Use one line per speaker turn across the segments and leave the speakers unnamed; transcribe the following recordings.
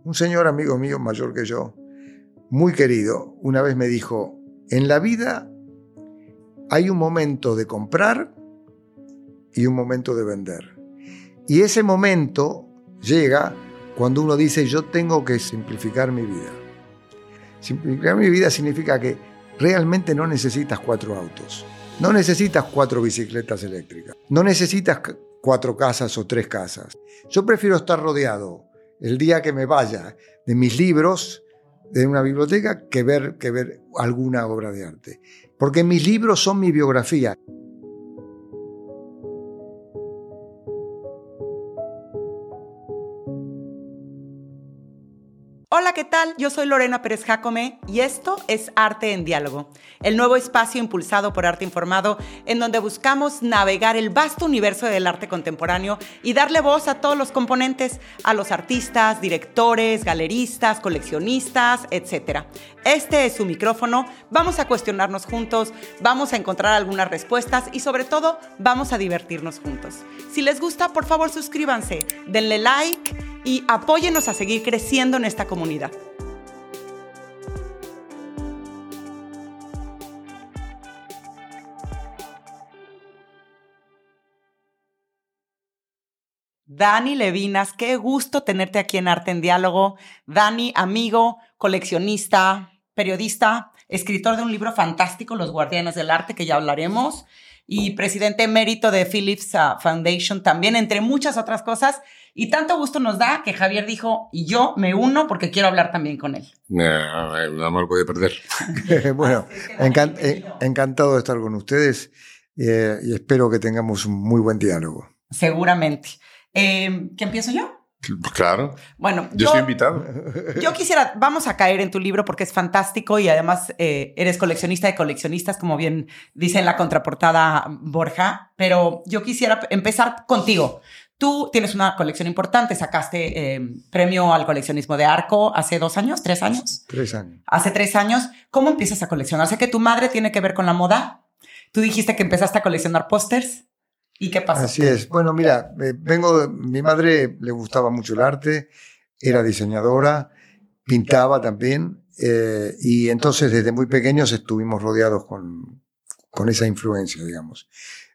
Un señor amigo mío, mayor que yo, muy querido, una vez me dijo, en la vida hay un momento de comprar y un momento de vender. Y ese momento llega cuando uno dice, yo tengo que simplificar mi vida. Simplificar mi vida significa que realmente no necesitas 4 autos, no necesitas 4 bicicletas eléctricas, no necesitas 4 casas o 3 casas. Yo prefiero estar rodeado el día que me vaya de mis libros, de una biblioteca, que ver alguna obra de arte. Porque mis libros son mi biografía.
Hola, ¿qué tal? Yo soy Lorena Pérez Jácome y esto es Arte en Diálogo, el nuevo espacio impulsado por Arte Informado en donde buscamos navegar el vasto universo del arte contemporáneo y darle voz a todos los componentes, a los artistas, directores, galeristas, coleccionistas, etc. Este es su micrófono, vamos a cuestionarnos juntos, vamos a encontrar algunas respuestas y sobre todo vamos a divertirnos juntos. Si les gusta, por favor suscríbanse, denle like y apóyennos a seguir creciendo en esta comunidad. Dani Levinas, qué gusto tenerte aquí en Arte en Diálogo. Dani, amigo, coleccionista, periodista, escritor de un libro fantástico, Los Guardianes del Arte, que ya hablaremos, y presidente emérito de Philips Foundation también, entre muchas otras cosas. Y tanto gusto nos da que Javier dijo, y yo me uno porque quiero hablar también con él.
No me lo puede perder.
Bueno, encantado de estar con ustedes y espero que tengamos un muy buen diálogo.
Seguramente. ¿Que empiezo yo?
Claro.
Bueno,
yo estoy invitado.
Yo quisiera, vamos a caer en tu libro porque es fantástico y además eres coleccionista de coleccionistas, como bien dice en la contraportada Borja, pero yo quisiera empezar contigo. Tú tienes una colección importante, sacaste premio al coleccionismo de Arco hace 2 años, 3 años.
3 años.
Hace 3 años. ¿Cómo empiezas a coleccionar? Sé que tu madre tiene que ver con la moda. Tú dijiste que empezaste a coleccionar pósters. ¿Y qué pasó?
Así es. Bueno, mira, mi madre le gustaba mucho el arte, era diseñadora, pintaba también, y entonces desde muy pequeños estuvimos rodeados con esa influencia, digamos.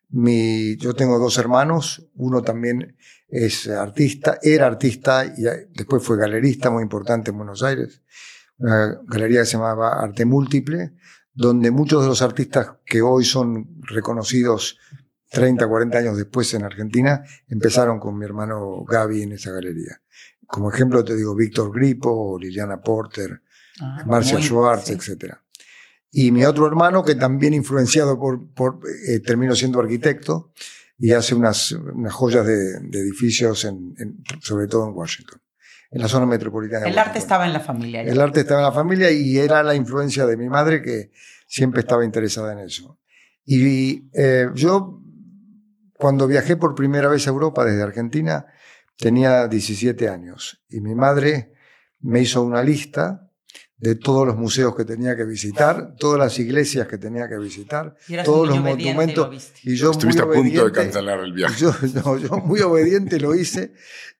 Yo tengo 2 hermanos, uno también es artista, era artista y después fue galerista muy importante en Buenos Aires, una galería que se llamaba Arte Múltiple, donde muchos de los artistas que hoy son reconocidos 30, 40 años después en Argentina, empezaron con mi hermano Gaby en esa galería. Como ejemplo te digo Víctor Gripo, Liliana Porter, Marcia Schwartz, sí. Etc. Y mi otro hermano, que también influenciado terminó siendo arquitecto y hace unas joyas de edificios, sobre todo en Washington, en la zona metropolitana.
El arte estaba en la familia.
El arte estaba en la familia y era la influencia de mi madre, que siempre estaba interesada en eso. Y yo, cuando viajé por primera vez a Europa desde Argentina, tenía 17 años y mi madre me hizo una lista de todos los museos que tenía que visitar, todas las iglesias que tenía que visitar, todos los monumentos. Y yo
estuviste a punto de cancelar el viaje.
Yo muy obediente lo hice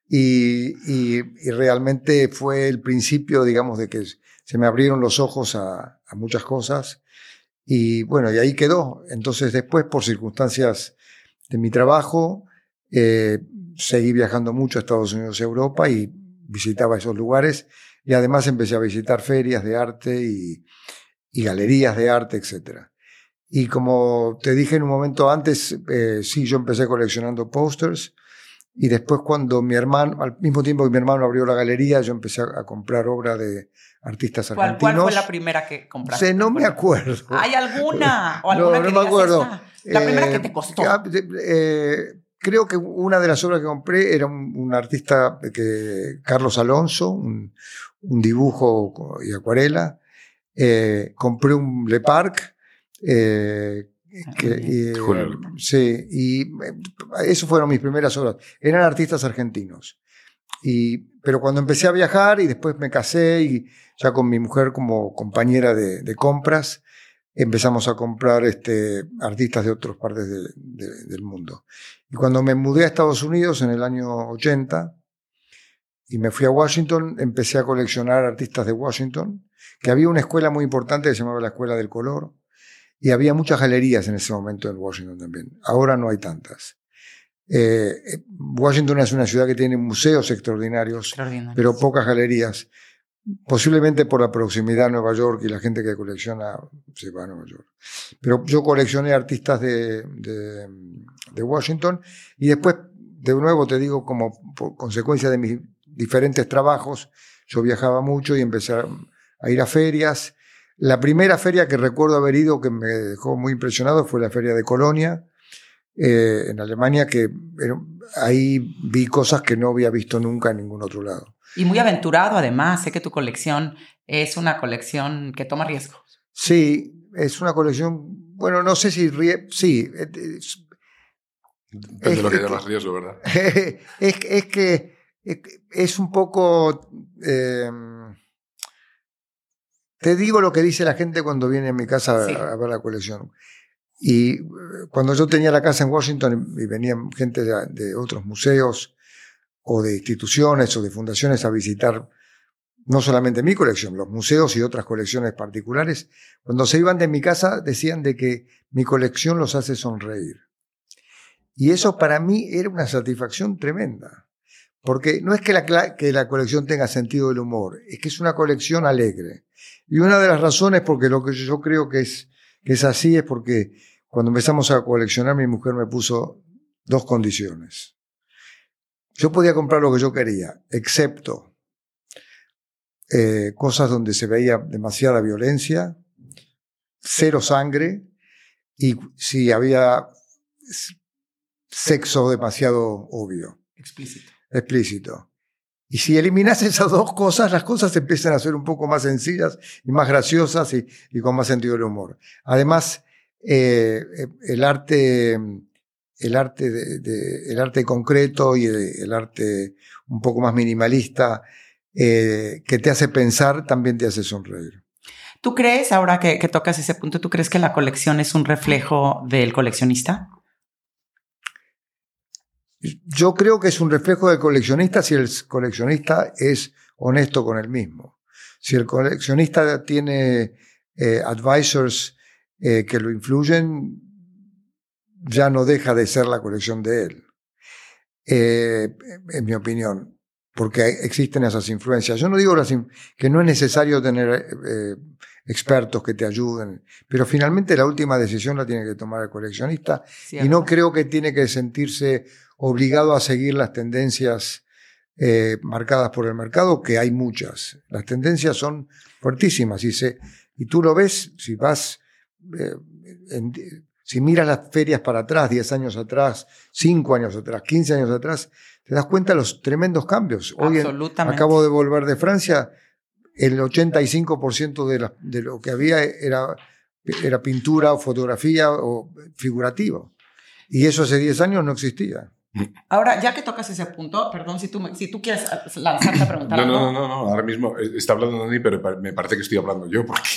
y realmente fue el principio, digamos, de que se me abrieron los ojos a muchas cosas y bueno, y ahí quedó. Entonces después, por circunstancias de mi trabajo, seguí viajando mucho a Estados Unidos y Europa y visitaba esos lugares. Y además empecé a visitar ferias de arte y galerías de arte, etc. Y como te dije en un momento antes, sí, yo empecé coleccionando pósters. Y después cuando mi hermano, al mismo tiempo que mi hermano abrió la galería, yo empecé a comprar obra de artistas argentinos.
¿Cuál fue la primera que compraste?
No me acuerdo.
¿Hay alguna? ¿O alguna
no me acuerdo.
La primera que te costó.
Creo que una de las obras que compré era un artista, Carlos Alonso, un dibujo y acuarela. Compré un Le Parc. Sí, y eso fueron mis primeras obras. Eran artistas argentinos. Pero cuando empecé a viajar y después me casé y ya con mi mujer como compañera de compras, empezamos a comprar artistas de otras partes del mundo. Y cuando me mudé a Estados Unidos en el año 80, y me fui a Washington, empecé a coleccionar artistas de Washington, que había una escuela muy importante que se llamaba la Escuela del Color, y había muchas galerías en ese momento en Washington también. Ahora no hay tantas. Washington es una ciudad que tiene museos extraordinarios, pero pocas galerías. Posiblemente por la proximidad a Nueva York y la gente que colecciona se va a Nueva York. Pero yo coleccioné artistas de Washington y después, de nuevo te digo, como por consecuencia de mis diferentes trabajos, yo viajaba mucho y empecé a ir a ferias. La primera feria que recuerdo haber ido, que me dejó muy impresionado, fue la feria de Colonia, en Alemania, que ahí vi cosas que no había visto nunca en ningún otro lado.
Y muy aventurado, además. Sé que tu colección es una colección que toma riesgos.
Sí, es una colección, bueno, no sé si sí.
Depende de lo que llamas riesgo, ¿verdad?
Es que es un poco... te digo lo que dice la gente cuando viene a mi casa a ver la colección. Y cuando yo tenía la casa en Washington y venían gente de otros museos o de instituciones o de fundaciones a visitar no solamente mi colección, los museos y otras colecciones particulares, cuando se iban de mi casa decían de que mi colección los hace sonreír. Y eso para mí era una satisfacción tremenda, porque no es que la colección tenga sentido del humor, es que es una colección alegre. Y una de las razones porque lo que yo creo que es así es porque cuando empezamos a coleccionar mi mujer me puso dos condiciones. Yo podía comprar lo que yo quería, excepto cosas donde se veía demasiada violencia, cero sangre y si había sexo demasiado obvio. Explícito. Y si eliminas esas dos cosas, las cosas empiezan a ser un poco más sencillas y más graciosas y con más sentido del humor. Además, el arte concreto y el arte un poco más minimalista que te hace pensar también te hace sonreír.
¿Tú crees, ahora que tocas ese punto, tú crees que la colección es un reflejo del coleccionista?
Yo creo que es un reflejo del coleccionista si el coleccionista es honesto con él mismo. Si el coleccionista tiene advisors que lo influyen, ya no deja de ser la colección de él, en mi opinión, porque existen esas influencias. Yo no digo que no es necesario tener expertos que te ayuden, pero finalmente la última decisión la tiene que tomar el coleccionista. ¿Cierto? Y no creo que tiene que sentirse obligado a seguir las tendencias marcadas por el mercado, que hay muchas. Las tendencias son fuertísimas y tú lo ves, si vas... si miras las ferias para atrás, 10 años atrás, 5 años atrás, 15 años atrás, te das cuenta de los tremendos cambios. Hoy acabo de volver de Francia, el 85% de lo que había era pintura o fotografía o figurativo. Y eso hace 10 años no existía.
Ahora, ya que tocas ese punto, perdón, si tú quieres lanzarte a preguntar algo.
No, ahora mismo está hablando Dani, pero me parece que estoy hablando yo, porque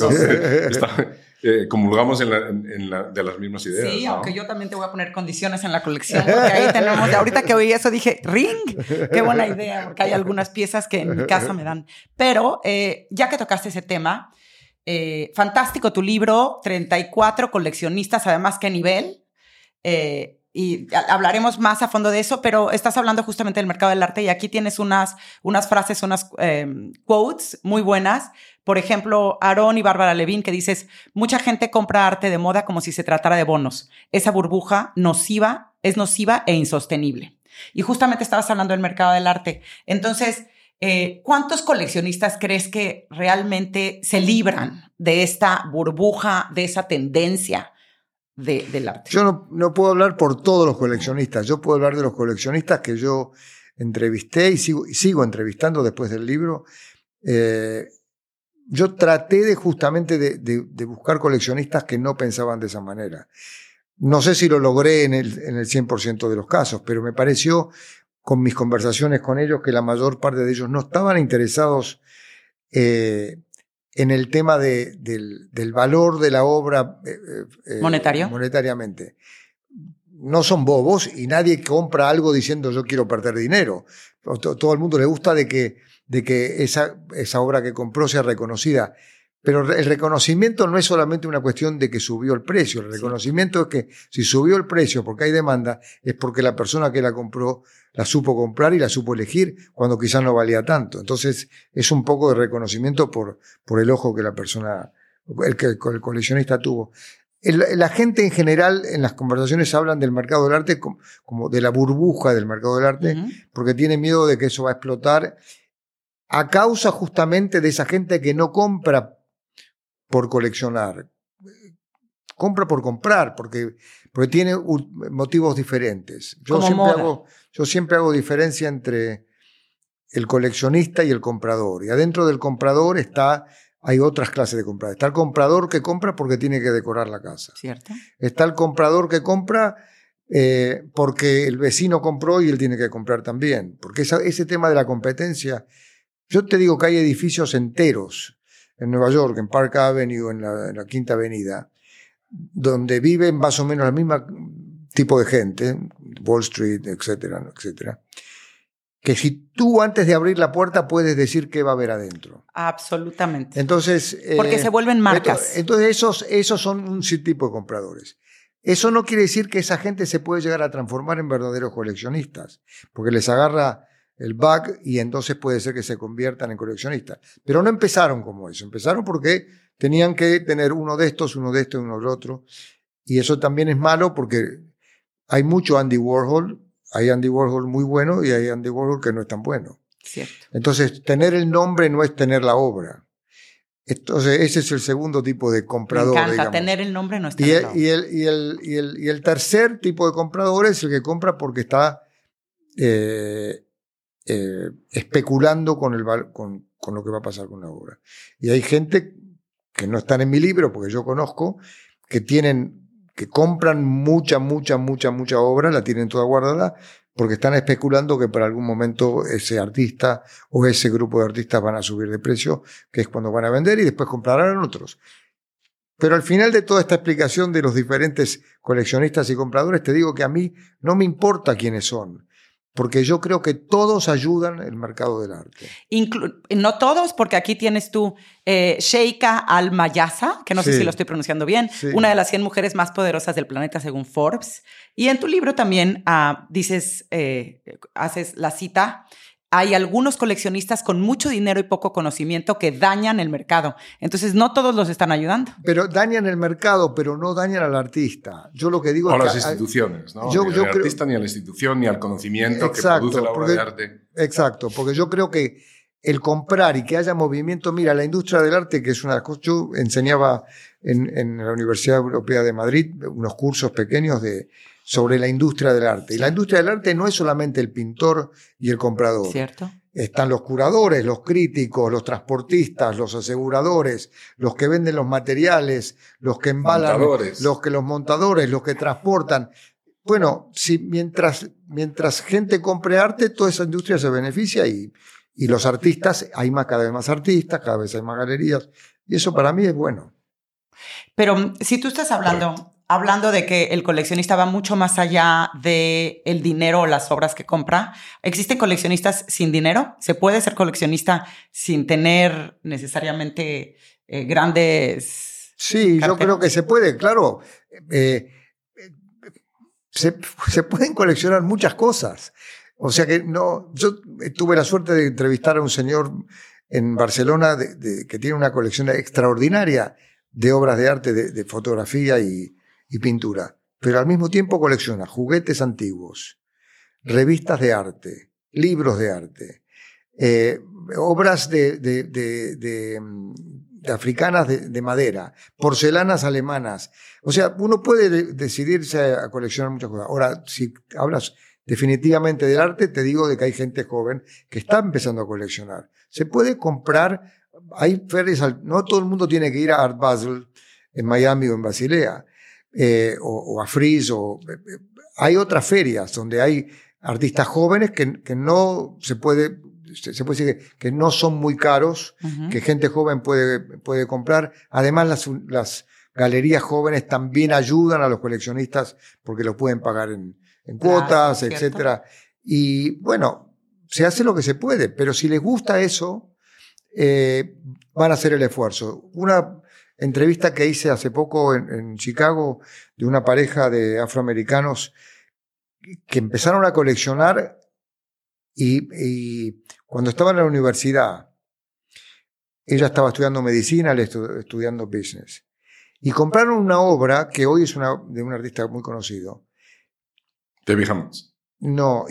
comulgamos de las mismas ideas.
Sí,
¿no?
aunque yo también te voy a poner condiciones en la colección, porque ahí tenemos, ahorita que oí eso dije, ¡ring! ¡Qué buena idea! Porque hay algunas piezas que en mi casa me dan. Pero, ya que tocaste ese tema, fantástico tu libro, 34 coleccionistas, además, ¿qué nivel? Y hablaremos más a fondo de eso, pero estás hablando justamente del mercado del arte y aquí tienes unas frases, unas quotes muy buenas. Por ejemplo, Aaron y Bárbara Levin, que dices, mucha gente compra arte de moda como si se tratara de bonos. Esa burbuja es nociva e insostenible. Y justamente estabas hablando del mercado del arte. Entonces, ¿cuántos coleccionistas crees que realmente se libran de esta burbuja, de esa tendencia del arte?
Yo no puedo hablar por todos los coleccionistas. Yo puedo hablar de los coleccionistas que yo entrevisté y sigo entrevistando después del libro. Yo traté justamente de buscar coleccionistas que no pensaban de esa manera. No sé si lo logré en el 100% de los casos, pero me pareció, con mis conversaciones con ellos, que la mayor parte de ellos no estaban interesados en el tema del valor de la obra
monetariamente.
no son bobos y nadie compra algo diciendo yo quiero perder dinero. Todo el mundo le gusta de que esa obra que compró sea reconocida. Pero el reconocimiento no es solamente una cuestión de que subió el precio. El reconocimiento es que si subió el precio porque hay demanda, es porque la persona que la compró la supo comprar y la supo elegir cuando quizás no valía tanto. Entonces es un poco de reconocimiento por el ojo que la persona, el coleccionista tuvo. La gente en general en las conversaciones hablan del mercado del arte como de la burbuja del mercado del arte, porque tiene miedo de que eso va a explotar a causa justamente de esa gente que no compra por coleccionar, compra por comprar, porque tiene motivos diferentes. Yo siempre hago diferencia entre el coleccionista y el comprador. Y adentro del comprador hay otras clases de compradores. Está el comprador que compra porque tiene que decorar la casa.
¿Cierto?
Está el comprador que compra porque el vecino compró y él tiene que comprar también. Porque ese tema de la competencia, yo te digo que hay edificios enteros en Nueva York, en Park Avenue, en la Quinta Avenida, donde viven más o menos el mismo tipo de gente, Wall Street, etcétera, etcétera, que si tú antes de abrir la puerta puedes decir qué va a haber adentro.
Absolutamente.
Entonces,
porque se vuelven marcas.
Entonces esos son un tipo de compradores. Eso no quiere decir que esa gente se puede llegar a transformar en verdaderos coleccionistas, porque les agarra el bug y entonces puede ser que se conviertan en coleccionistas. Pero no empezaron como eso, empezaron porque tenían que tener uno de estos, uno del otro. Y eso también es malo porque hay mucho Andy Warhol, hay Andy Warhol muy bueno y hay Andy Warhol que no es tan bueno.
Cierto.
Entonces, tener el nombre no es tener la obra. Entonces, ese es el segundo tipo de comprador.
Me encanta,
digamos.
tener el nombre no es tener la obra.
Y el tercer tipo de comprador es el que compra porque está especulando con lo que va a pasar con la obra. Y hay gente que no están en mi libro, porque yo conozco, que compran mucha obra, la tienen toda guardada, porque están especulando que para algún momento ese artista o ese grupo de artistas van a subir de precio, que es cuando van a vender y después comprarán otros. Pero al final de toda esta explicación de los diferentes coleccionistas y compradores, te digo que a mí no me importa quiénes son, porque yo creo que todos ayudan el mercado del arte.
No todos, porque aquí tienes tú Sheikha Al-Mayasa, que no sé si lo estoy pronunciando bien, una de las 100 mujeres más poderosas del planeta según Forbes. Y en tu libro también dices, haces la cita, hay algunos coleccionistas con mucho dinero y poco conocimiento que dañan el mercado. Entonces, no todos los están ayudando.
Pero dañan el mercado, pero no dañan al artista. Yo lo que digo
es que... las instituciones, ¿no? Ni al artista, ni a la institución, ni al conocimiento que produce la obra de arte.
Exacto, porque yo creo que el comprar y que haya movimiento... Mira, la industria del arte, que es una cosa... Yo enseñaba en la Universidad Europea de Madrid unos cursos pequeños sobre la industria del arte. Y la industria del arte no es solamente el pintor y el comprador.
¿Cierto?
Están los curadores, los críticos, los transportistas, los aseguradores, los que venden los materiales, los que embalan, los montadores, los que transportan. Bueno, mientras gente compre arte, toda esa industria se beneficia y los artistas, hay cada vez más artistas, cada vez hay más galerías. Y eso para mí es bueno.
Pero si tú estás hablando de que el coleccionista va mucho más allá del dinero o las obras que compra, ¿existen coleccionistas sin dinero? ¿Se puede ser coleccionista sin tener necesariamente grandes
Sí, carteras? Yo creo que se puede, claro. Se pueden coleccionar muchas cosas. O sea que no... Yo tuve la suerte de entrevistar a un señor en Barcelona que tiene una colección extraordinaria de obras de arte, de fotografía y pintura, pero al mismo tiempo colecciona juguetes antiguos, revistas de arte, libros de arte, obras de africanas de madera, porcelanas alemanas. O sea, uno puede decidirse a coleccionar muchas cosas. Ahora, si hablas definitivamente del arte, te digo de que hay gente joven que está empezando a coleccionar. Se puede comprar, hay ferias, no todo el mundo tiene que ir a Art Basel en Miami o en Basilea. O a Frieze, hay otras ferias donde hay artistas jóvenes que no se puede decir que no son muy caros, que gente joven puede comprar. Además, las galerías jóvenes también ayudan a los coleccionistas porque lo pueden pagar en cuotas, etcétera. Y bueno, se hace lo que se puede, pero si les gusta eso, van a hacer el esfuerzo. Una entrevista que hice hace poco en Chicago de una pareja de afroamericanos que empezaron a coleccionar y cuando estaban en la universidad, ella estaba estudiando medicina, él estudiando business, y compraron una obra que hoy es de un artista muy conocido.
David Hammons.
No,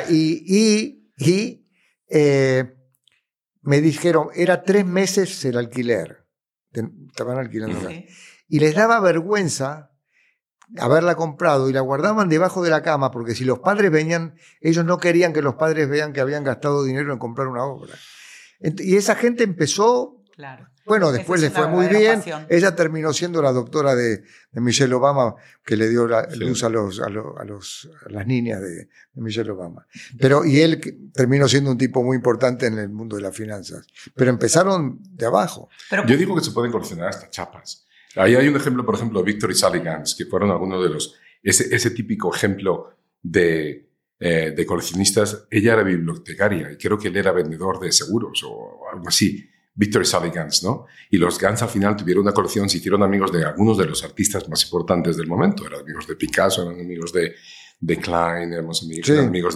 me dijeron, era 3 meses el alquiler. Estaban alquilando. Sí. Y les daba vergüenza haberla comprado y la guardaban debajo de la cama porque si los padres venían, ellos no querían que los padres vean que habían gastado dinero en comprar una obra. Y esa gente empezó,
claro.
Bueno, después le fue muy bien. Pasión. Ella terminó siendo la doctora de Michelle Obama, que le dio luz a las niñas de Michelle Obama. Y él terminó siendo un tipo muy importante en el mundo de las finanzas. Pero empezaron de abajo.
Yo digo que se pueden coleccionar hasta chapas. Ahí hay un ejemplo, por ejemplo, Victor y Sally Gans, que fueron algunos de ese típico ejemplo de coleccionistas. Ella era bibliotecaria y creo que él era vendedor de seguros o algo así. Victor y Sally Gans, ¿no? Y los Gans al final tuvieron una colección, se hicieron amigos de algunos de los artistas más importantes del momento. Eran amigos de Picasso, eran amigos de Klein, eran amigos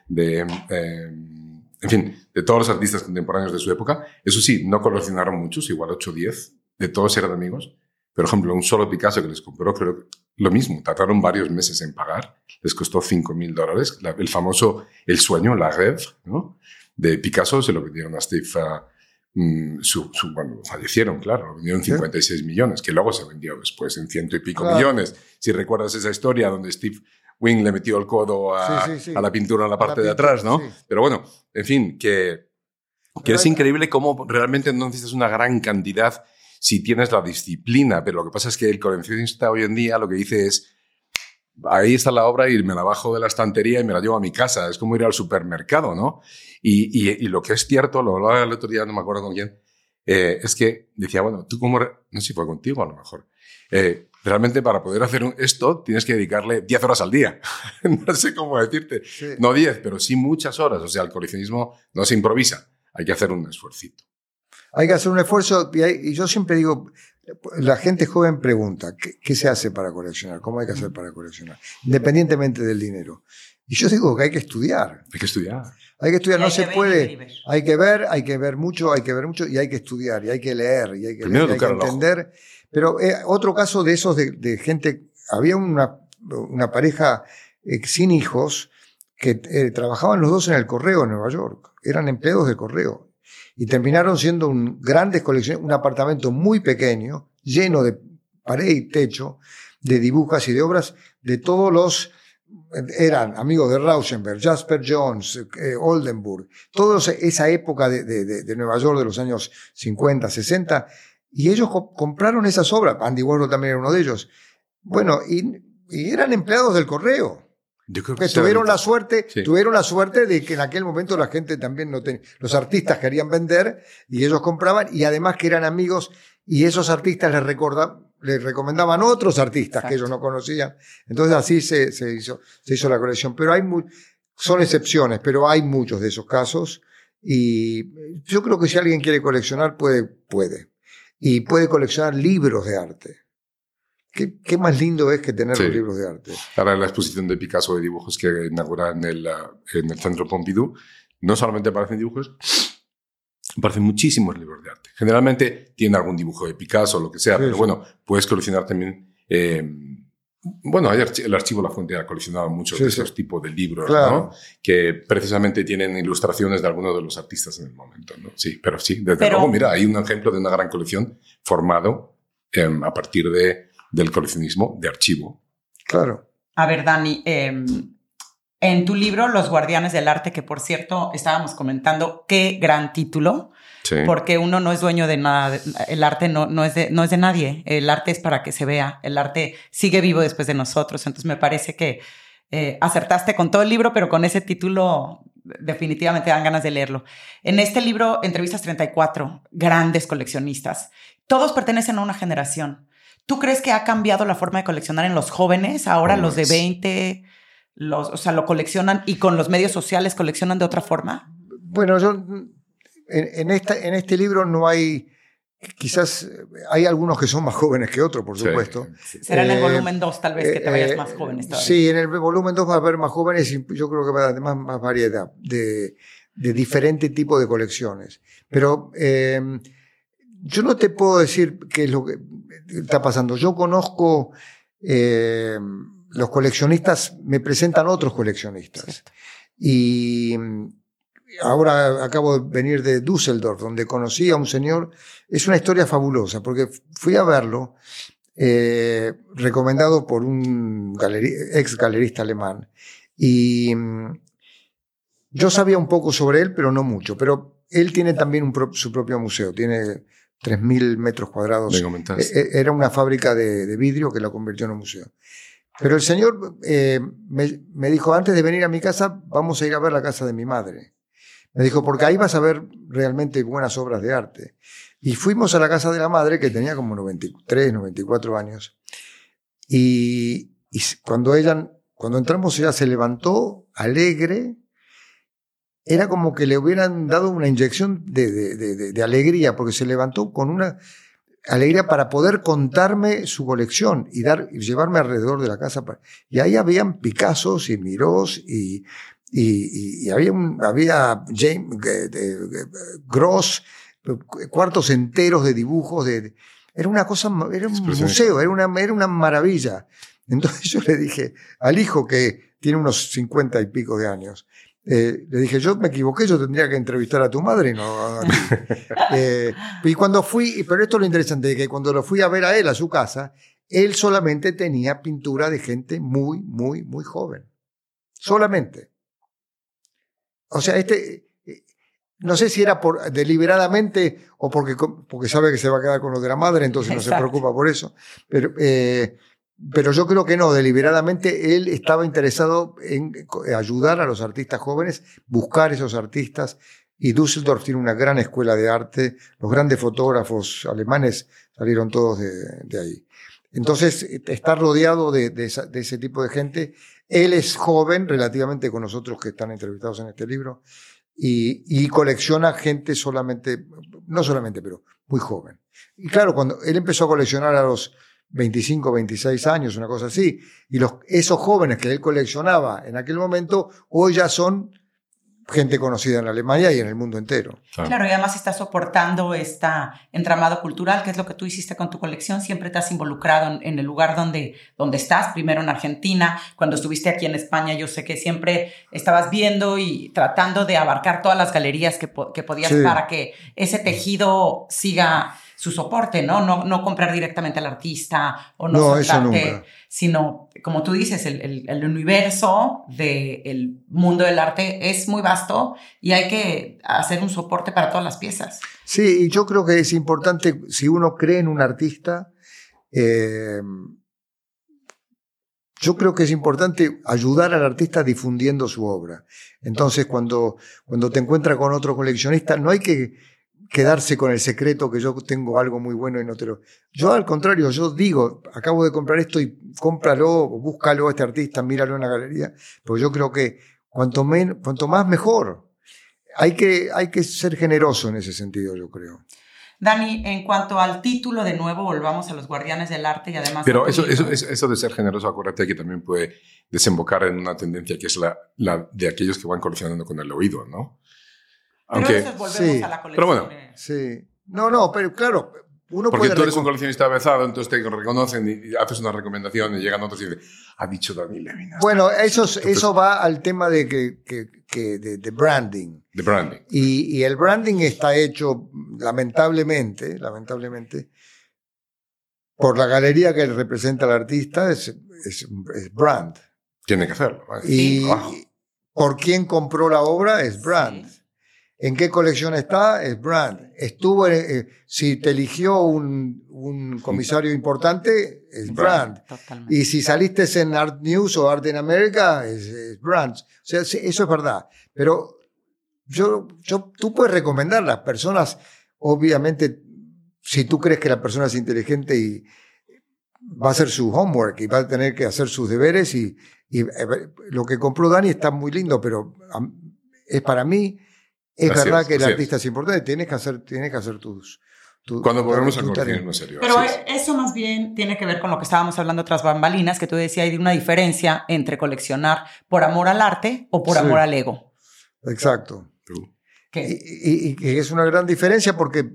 en fin, de todos los artistas contemporáneos de su época. Eso sí, no coleccionaron muchos, igual 8 o 10, de todos eran amigos. Por ejemplo, un solo Picasso que les compró, creo que lo mismo, tardaron varios meses en pagar, les costó $5,000. El famoso El sueño, La Rêve, ¿no? De Picasso se lo vendieron a Steve... cuando fallecieron, claro, lo vendieron 56 millones, que luego se vendió después en 100 y pico millones. Si recuerdas esa historia donde Steve Wynn le metió el codo a la pintura en la parte de atrás, ¿no? Sí. Pero bueno, en fin, que es increíble cómo realmente no necesitas una gran cantidad si tienes la disciplina, pero lo que pasa es que el coleccionista hoy en día lo que dice es: ahí está la obra y me la bajo de la estantería y me la llevo a mi casa. Es como ir al supermercado, ¿no? Y lo que es cierto, lo hablaba el otro día, no me acuerdo con quién, es que decía, bueno, tú como... No sé si fue contigo a lo mejor. Realmente para poder hacer esto tienes que dedicarle 10 horas al día. No sé cómo decirte. Sí. No 10, pero sí muchas horas. O sea, el coleccionismo no se improvisa. Hay que hacer un esfuercito.
Hay que hacer un esfuerzo. Y yo siempre digo... La gente joven pregunta, ¿qué se hace para coleccionar? ¿Cómo hay que hacer para coleccionar? Independientemente del dinero. Y yo digo que hay que estudiar.
Hay que estudiar.
Hay que estudiar, no se puede. Hay que ver mucho y hay que estudiar, y hay que leer, y hay que entender. Pero otro caso de esos de gente, había una pareja sin hijos que trabajaban los dos en el correo en Nueva York. Eran empleados del correo. Y terminaron siendo grandes colecciones, un apartamento muy pequeño, lleno de pared y techo, de dibujos y de obras de todos los... Eran amigos de Rauschenberg, Jasper Jones, Oldenburg, toda esa época de Nueva York de los años 50, 60, y ellos compraron esas obras. Andy Warhol también era uno de ellos. Bueno, y eran empleados del correo. Yo creo que tuvieron la suerte de que en aquel momento la gente también no tenía, los artistas querían vender y ellos compraban, y además que eran amigos, y esos artistas les recomendaban otros artistas. Exacto. Que ellos no conocían. Entonces así se hizo la colección. Pero son excepciones, pero hay muchos de esos casos, y yo creo que si alguien quiere coleccionar puede. Y puede coleccionar libros de arte. ¿Qué más lindo es que tener los libros de arte?
Ahora en la exposición de Picasso de dibujos que inaugura en el Centro Pompidou, no solamente aparecen dibujos, aparecen muchísimos libros de arte. Generalmente tiene algún dibujo de Picasso o lo que sea, pero bueno, puedes coleccionar también... el Archivo La Fuente ha coleccionado muchos de esos tipos de libros, ¿no? Que precisamente tienen ilustraciones de algunos de los artistas en el momento, ¿no? Sí, pero desde luego, mira, hay un ejemplo de una gran colección formado a partir del coleccionismo de archivo.
Claro.
A ver, Dani, en tu libro Los Guardianes del Arte, que por cierto estábamos comentando, qué gran título, sí. Porque uno no es dueño de nada, el arte no es de nadie, el arte es para que se vea, el arte sigue vivo después de nosotros, entonces me parece que acertaste con todo el libro, pero con ese título definitivamente dan ganas de leerlo. En este libro entrevistas 34 grandes coleccionistas, todos pertenecen a una generación. ¿Tú crees que ha cambiado la forma de coleccionar en los jóvenes? Ahora los de 20, o sea, lo coleccionan y con los medios sociales coleccionan de otra forma.
Bueno, yo en este libro no hay, quizás hay algunos que son más jóvenes que otros, por supuesto.
Sí. Será en el volumen 2 tal vez que te vayas más jóvenes todavía.
Sí, en el volumen 2 va a haber más jóvenes y yo creo que va a haber más variedad de diferentes tipos de colecciones. Pero yo no te puedo decir qué es lo que está pasando. Yo conozco, los coleccionistas, me presentan otros coleccionistas. Cierto. Y ahora acabo de venir de Düsseldorf, donde conocí a un señor. Es una historia fabulosa, porque fui a verlo, recomendado por un ex galerista alemán. Y yo sabía un poco sobre él, pero no mucho. Pero él tiene también su propio museo. Tiene 3.000 metros cuadrados. Era una fábrica de vidrio que la convirtió en un museo. Pero el señor me dijo, antes de venir a mi casa, vamos a ir a ver la casa de mi madre. Me dijo, porque ahí vas a ver realmente buenas obras de arte. Y fuimos a la casa de la madre, que tenía como 93, 94 años. Y cuando entramos, ella se levantó alegre. Era como que le hubieran dado una inyección de alegría, porque se levantó con una alegría para poder contarme su colección y llevarme alrededor de la casa. Y ahí habían Picassos y Mirós y había James Gross, cuartos enteros de dibujos. Era una cosa, era un museo, era una maravilla. Entonces yo le dije al hijo, que tiene unos 50 y pico de años, le dije, yo me equivoqué, yo tendría que entrevistar a tu madre y no a ti. Y cuando fui, pero esto es lo interesante, que cuando lo fui a ver a él, a su casa, él solamente tenía pintura de gente muy, muy, muy joven. Solamente. O sea, no sé si era deliberadamente o porque sabe que se va a quedar con lo de la madre, entonces no se preocupa por eso. Pero yo creo que no, deliberadamente él estaba interesado en ayudar a los artistas jóvenes, buscar esos artistas, y Düsseldorf tiene una gran escuela de arte, los grandes fotógrafos alemanes salieron todos de ahí. Entonces, está rodeado de ese tipo de gente. Él es joven, relativamente con nosotros que están entrevistados en este libro, y colecciona gente no solamente, pero muy joven. Y claro, cuando él empezó a coleccionar a los 25, 26 años, una cosa así, y esos jóvenes que él coleccionaba en aquel momento, hoy ya son gente conocida en Alemania y en el mundo entero.
Claro, y además está soportando este entramado cultural, que es lo que tú hiciste con tu colección. Siempre te has involucrado en el lugar donde estás, primero en Argentina. Cuando estuviste aquí en España, yo sé que siempre estabas viendo y tratando de abarcar todas las galerías que podías, sí, para que ese tejido siga su soporte, ¿no? No comprar directamente al artista o no soltarte, sino, como tú dices, el universo del mundo del arte es muy vasto y hay que hacer un soporte para todas las piezas.
Sí, y yo creo que es importante, si uno cree en un artista, yo creo que es importante ayudar al artista difundiendo su obra. Entonces, cuando te encuentras con otro coleccionista, no hay que quedarse con el secreto que yo tengo algo muy bueno y no te lo... Yo, al contrario, yo digo, acabo de comprar esto y cómpralo, búscalo a este artista, míralo en la galería, porque yo creo que cuanto más mejor. Hay que ser generoso en ese sentido, yo creo.
Dani, en cuanto al título, de nuevo volvamos a los guardianes del arte y además...
Pero eso de ser generoso, acuérdate que también puede desembocar en una tendencia que es la de aquellos que van coleccionando con el oído, ¿no?
Aunque, pero volvemos a la colección.
Pero bueno.
Sí. No, pero claro, uno
porque
puede...
tú eres un coleccionista avezado, entonces te reconocen y haces una recomendación y llegan otros y dicen, ha dicho Dani Levin.
Bueno, eso va al tema de branding.
De branding.
Y el branding está hecho, lamentablemente, por la galería que representa al artista, es brand.
Tiene que hacerlo. ¿Vale?
Y por quién compró la obra es brand. Sí. ¿En qué colección está? Es brand. Si te eligió un comisario importante, es brand.
Totalmente.
Y si saliste en Art News o Art in America, es brand. O sea, eso es verdad. Pero tú puedes recomendar a las personas, obviamente, si tú crees que la persona es inteligente va a hacer su homework y va a tener que hacer sus deberes y lo que compró Dani está muy lindo, pero es para mí, verdad que el artista es importante, tienes que hacer tus...
Cuando volvemos a coleccionismo serio.
Pero eso más bien tiene que ver con lo que estábamos hablando tras bambalinas, que tú decías, hay una diferencia entre coleccionar por amor al arte o por amor al ego.
Exacto. Y es una gran diferencia porque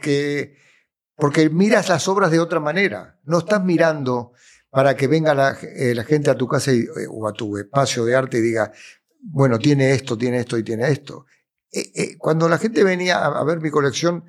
miras las obras de otra manera. No estás mirando para que venga la gente a tu casa o a tu espacio de arte y diga, bueno, tiene esto y tiene esto. Cuando la gente venía a ver mi colección,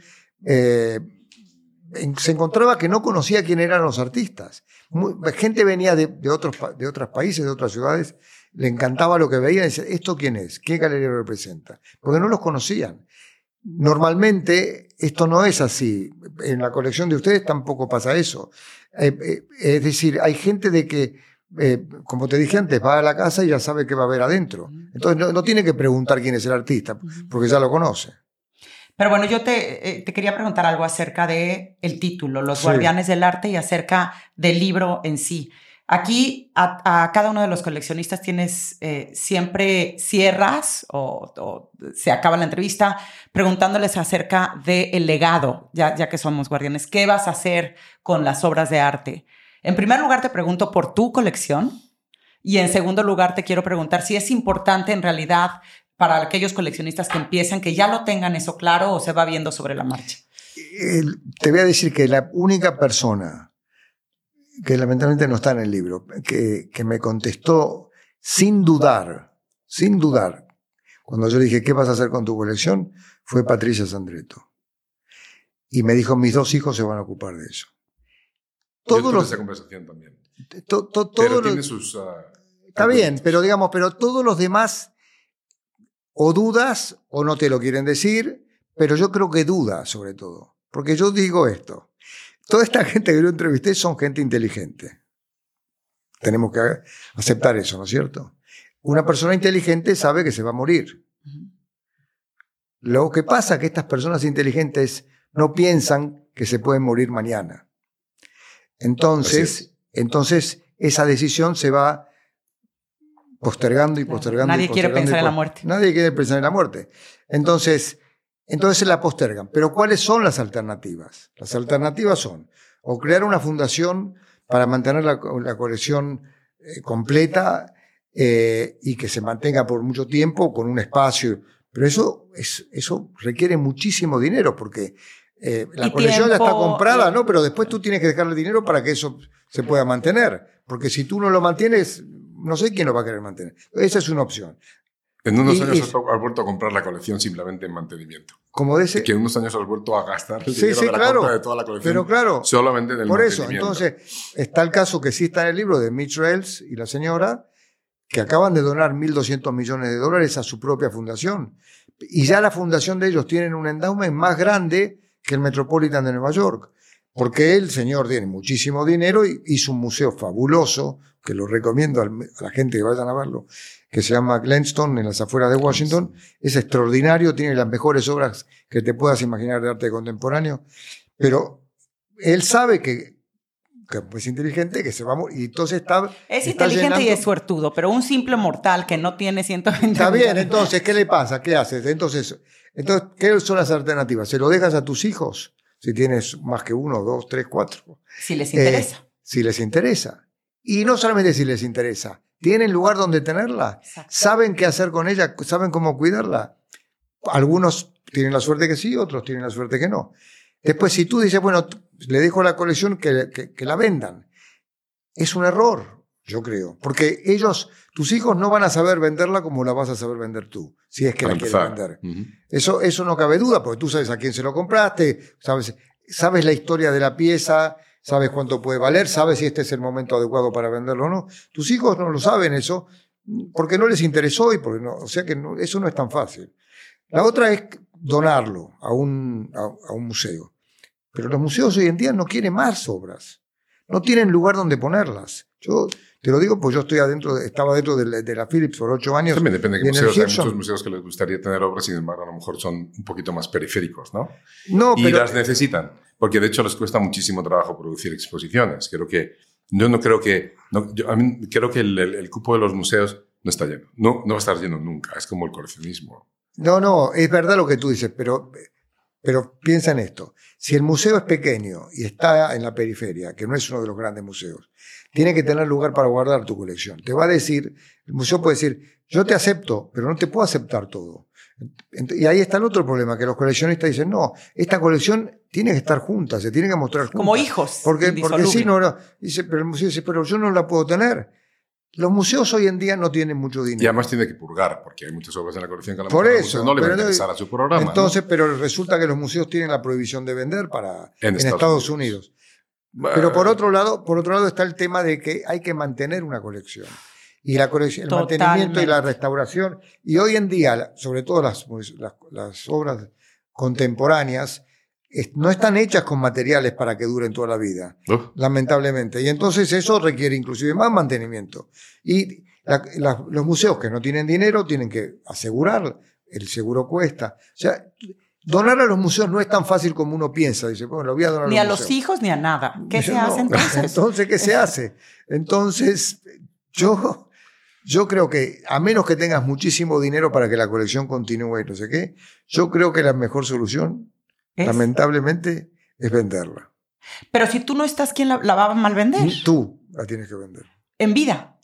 se encontraba que no conocía quién eran los artistas. Gente venía de otros países, de otras ciudades, le encantaba lo que veían y decía, ¿esto quién es? ¿Qué galería representa? Porque no los conocían. Normalmente esto no es así. En la colección de ustedes tampoco pasa eso. Es decir, hay gente de que, como te dije antes, va a la casa y ya sabe qué va a haber adentro. Entonces no tiene que preguntar quién es el artista, porque ya lo conoce.
Pero bueno, yo te quería preguntar algo acerca del título, Los Guardianes del Arte, y acerca del libro en sí. Aquí a cada uno de los coleccionistas tienes siempre cierras o se acaba la entrevista preguntándoles acerca del legado, ya que somos guardianes. ¿Qué vas a hacer con las obras de arte? En primer lugar te pregunto por tu colección y en segundo lugar te quiero preguntar si es importante en realidad para aquellos coleccionistas que empiezan, que ya lo tengan eso claro o se va viendo sobre la marcha.
Te voy a decir que la única persona que lamentablemente no está en el libro, que me contestó sin dudar, cuando yo le dije, ¿qué vas a hacer con tu colección? Fue Patricia Sandretto. Y me dijo, mis 2 hijos se van a ocupar de eso.
Yo tuve esa conversación también. Pero tiene sus...
está bien, pero todos los demás o dudas o no te lo quieren decir, pero yo creo que duda sobre todo. Porque yo digo esto. Toda esta gente que yo entrevisté son gente inteligente. Tenemos que aceptar eso, ¿no es cierto? Una persona inteligente sabe que se va a morir. Lo que pasa es que estas personas inteligentes no piensan que se pueden morir mañana. Entonces esa decisión se va postergando y postergando.
Nadie quiere pensar en la muerte.
Nadie quiere pensar en la muerte. Entonces se la postergan. Pero ¿cuáles son las alternativas? Las alternativas son o crear una fundación para mantener la colección completa y que se mantenga por mucho tiempo con un espacio. Pero eso requiere muchísimo dinero porque la colección ya está comprada, ¿no? Pero después tú tienes que dejarle dinero para que eso se pueda mantener. Porque si tú no lo mantienes, no sé quién lo va a querer mantener. Esa es una opción.
En unos años has vuelto a comprar la colección simplemente en mantenimiento.
Como dice.
Que en unos años has vuelto a gastar el dinero de la compra de toda la colección.
Pero claro,
solamente en el mantenimiento.
Por eso, entonces, está el caso que sí está en el libro de Mitch Rales y la señora, que acaban de donar $1.200 millones a su propia fundación. Y ya la fundación de ellos tienen un endowment más grande que el Metropolitan de Nueva York. Porque el señor tiene muchísimo dinero y hizo un museo fabuloso, que lo recomiendo a la gente que vayan a verlo, que se llama Glenstone, en las afueras de Washington. Es extraordinario, tiene las mejores obras que te puedas imaginar de arte contemporáneo. Pero él sabe que es inteligente, que se va a morir. Y entonces
es inteligente y es suertudo, pero un simple mortal que no tiene 120
Está bien, entonces, ¿qué le pasa? ¿Qué haces? Entonces, ¿qué son las alternativas? ¿Se lo dejas a tus hijos? Si tienes más que 1, 2, 3, 4.
Si les interesa.
Si les interesa. Y no solamente si les interesa. ¿Tienen lugar donde tenerla?
Exacto.
¿Saben qué hacer con ella? ¿Saben cómo cuidarla? Algunos tienen la suerte que sí, otros tienen la suerte que no. Después, si tú dices, bueno, le dejo la colección que la vendan. Es un error, yo creo. Porque tus hijos no van a saber venderla como la vas a saber vender tú, si es que la quieres vender. Eso no cabe duda, porque tú sabes a quién se lo compraste, sabes la historia de la pieza, sabes cuánto puede valer, sabes si este es el momento adecuado para venderlo o no. Tus hijos no lo saben eso, porque no les interesó y porque no, o sea que eso no es tan fácil. La otra es donarlo a un museo. Pero los museos hoy en día no quieren más obras. No tienen lugar donde ponerlas. Yo te lo digo porque yo estaba dentro de la Philips por 8 años.
También depende de qué museos. Hay muchos museos que les gustaría tener obras, sin embargo, a lo mejor son un poquito más periféricos, ¿no?
No,
y las necesitan. porque de hecho les cuesta muchísimo trabajo producir exposiciones. Creo que creo que el cupo de los museos no está lleno. No va a estar lleno nunca. Es como el coleccionismo.
No, es verdad lo que tú dices, pero piensa en esto. Si el museo es pequeño y está en la periferia, que no es uno de los grandes museos, tiene que tener lugar para guardar tu colección. Te va a decir, el museo puede decir, yo te acepto, pero no te puedo aceptar todo. Y ahí está el otro problema, que los coleccionistas dicen, no, esta colección tiene que estar junta, se tiene que mostrar junta.
Como hijos.
Porque si no, dice, pero el museo dice, pero yo no la puedo tener. Los museos hoy en día no tienen mucho dinero.
Y además tiene que purgar, porque hay muchas obras en la colección que a lo
mejor
al museo no le va a interesar a su programa.
Entonces,
¿no?
Pero resulta que los museos tienen la prohibición de vender en Estados Unidos. Pero por otro lado está el tema de que hay que mantener una colección. Y la colección, el mantenimiento y la restauración. Y hoy en día, sobre todo las obras contemporáneas, no están hechas con materiales para que duren toda la vida, lamentablemente. Y entonces eso requiere inclusive más mantenimiento. Y los museos que no tienen dinero tienen que asegurar, el seguro cuesta. O sea, donar a los museos no es tan fácil como uno piensa. Dice, bueno, lo voy a donar
ni a los hijos ni a nada. ¿Qué se hace entonces?
Entonces, ¿qué se hace? Entonces, yo creo que, a menos que tengas muchísimo dinero para que la colección continúe y no sé qué, yo creo que la mejor solución, lamentablemente, es venderla.
Pero si tú no estás, ¿quién la va a mal vender?
Tú la tienes que vender.
En vida.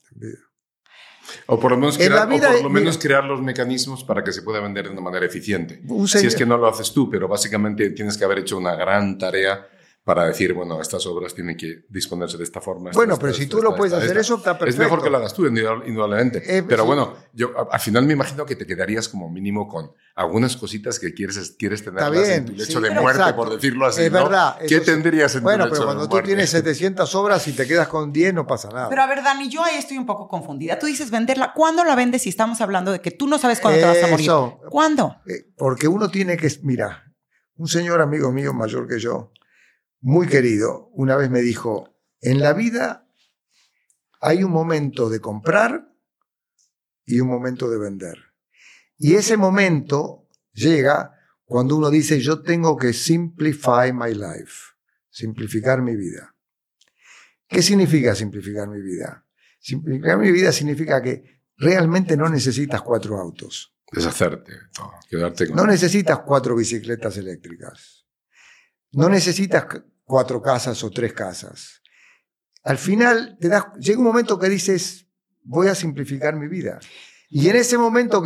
O por lo menos, crear los mecanismos para que se pueda vender de una manera eficiente. Si es que no lo haces tú, pero básicamente tienes que haber hecho una gran tarea para decir, bueno, estas obras tienen que disponerse de esta forma.
Pero si tú lo puedes hacer, eso está perfecto.
Es mejor que lo hagas tú, indudablemente. Pero bueno, yo al final me imagino que te quedarías como mínimo con algunas cositas que quieres tenerlas en tu lecho de muerte, exacto, por decirlo así.
Es verdad.
¿Qué tendrías en tu lecho de muerte? Bueno,
pero cuando tú tienes 700 obras y te quedas con 10, no pasa nada.
Pero a ver, Dani, yo ahí estoy un poco confundida. Tú dices venderla. ¿Cuándo la vendes si estamos hablando de que tú no sabes cuándo te vas a morir? ¿Cuándo?
Porque uno tiene que... Mira, un señor amigo mío mayor que yo, muy querido, una vez me dijo, en la vida hay un momento de comprar y un momento de vender. Y ese momento llega cuando uno dice, yo tengo que simplify my life, simplificar mi vida. ¿Qué significa simplificar mi vida? Simplificar mi vida significa que realmente no necesitas 4 autos.
Deshacerte, quedarte con...
No necesitas 4 bicicletas eléctricas. No necesitas 4 casas o 3 casas. Al final llega un momento que dices, voy a simplificar mi vida. Y en ese momento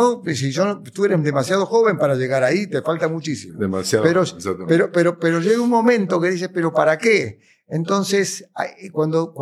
tú eres demasiado joven para llegar ahí, te falta muchísimo.
Demasiado.
Pero llega un momento que dices, ¿pero para qué? Entonces, cuando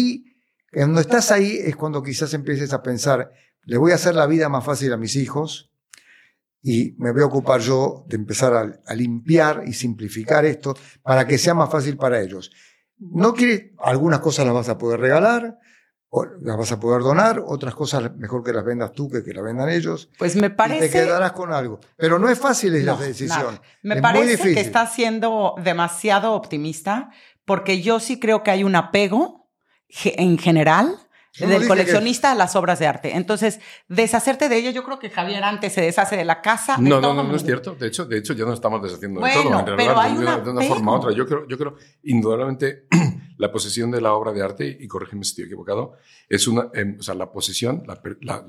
estás ahí es cuando quizás empieces a pensar, le voy a hacer la vida más fácil a mis hijos, y me voy a ocupar yo de empezar a limpiar y simplificar esto para que sea más fácil para ellos. Algunas cosas las vas a poder regalar, o las vas a poder donar, otras cosas mejor que las vendas tú que las vendan ellos.
Pues me parece...
Y te quedarás con algo. Pero no es fácil esa decisión.
Me parece que estás siendo demasiado optimista, porque yo sí creo que hay un apego en general del coleccionista a las obras de arte. Entonces, deshacerte de ello, yo creo que Javier antes se deshace de la casa.
No es cierto. De hecho, ya nos estamos deshaciendo de todo. En realidad, de una forma u otra. Yo creo, indudablemente, la posesión de la obra de arte, y corrígeme si estoy equivocado, es una, la posesión, la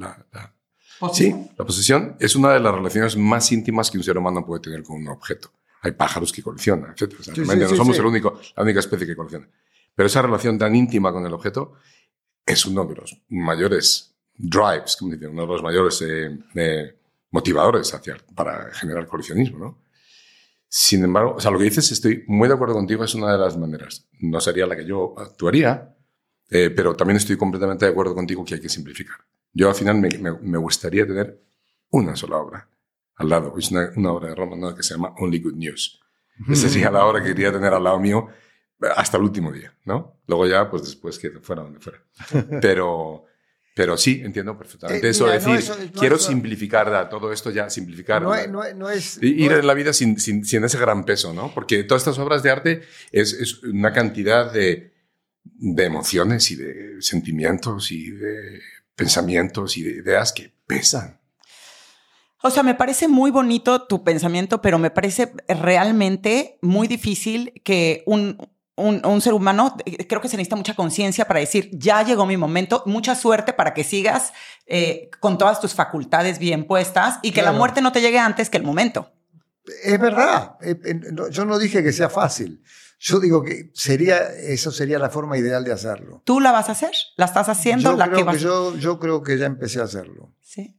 posesión es una de las relaciones más íntimas que un ser humano puede tener con un objeto. Hay pájaros que coleccionan, etc. No somos la única especie que colecciona. Pero esa relación tan íntima con el objeto es uno de los mayores drives, como dicen, uno de los mayores motivadores para generar coleccionismo, ¿no? Sin embargo, lo que dices, estoy muy de acuerdo contigo, es una de las maneras. No sería la que yo actuaría, pero también estoy completamente de acuerdo contigo que hay que simplificar. Yo al final me gustaría tener una sola obra al lado. Es una obra de Roma, ¿no?, que se llama Only Good News. Esa sería la obra que quería tener al lado mío hasta el último día, ¿no? Luego ya, pues después que fuera donde fuera. Pero sí, entiendo perfectamente eso. Es decir, quiero simplificar todo esto ya, simplificar.
No es
ir en la vida sin ese gran peso, ¿no? Porque todas estas obras de arte es una cantidad de emociones y de sentimientos y de pensamientos y de ideas que pesan.
O sea, me parece muy bonito tu pensamiento, pero me parece realmente muy difícil que un ser humano, creo que se necesita mucha conciencia para decir, ya llegó mi momento, mucha suerte para que sigas con todas tus facultades bien puestas y que la muerte no te llegue antes que el momento.
Es verdad. Yo no dije que sea fácil. Yo digo que eso sería la forma ideal de hacerlo.
¿Tú la vas a hacer? ¿La estás haciendo?
Yo creo que ya empecé a hacerlo.
Sí.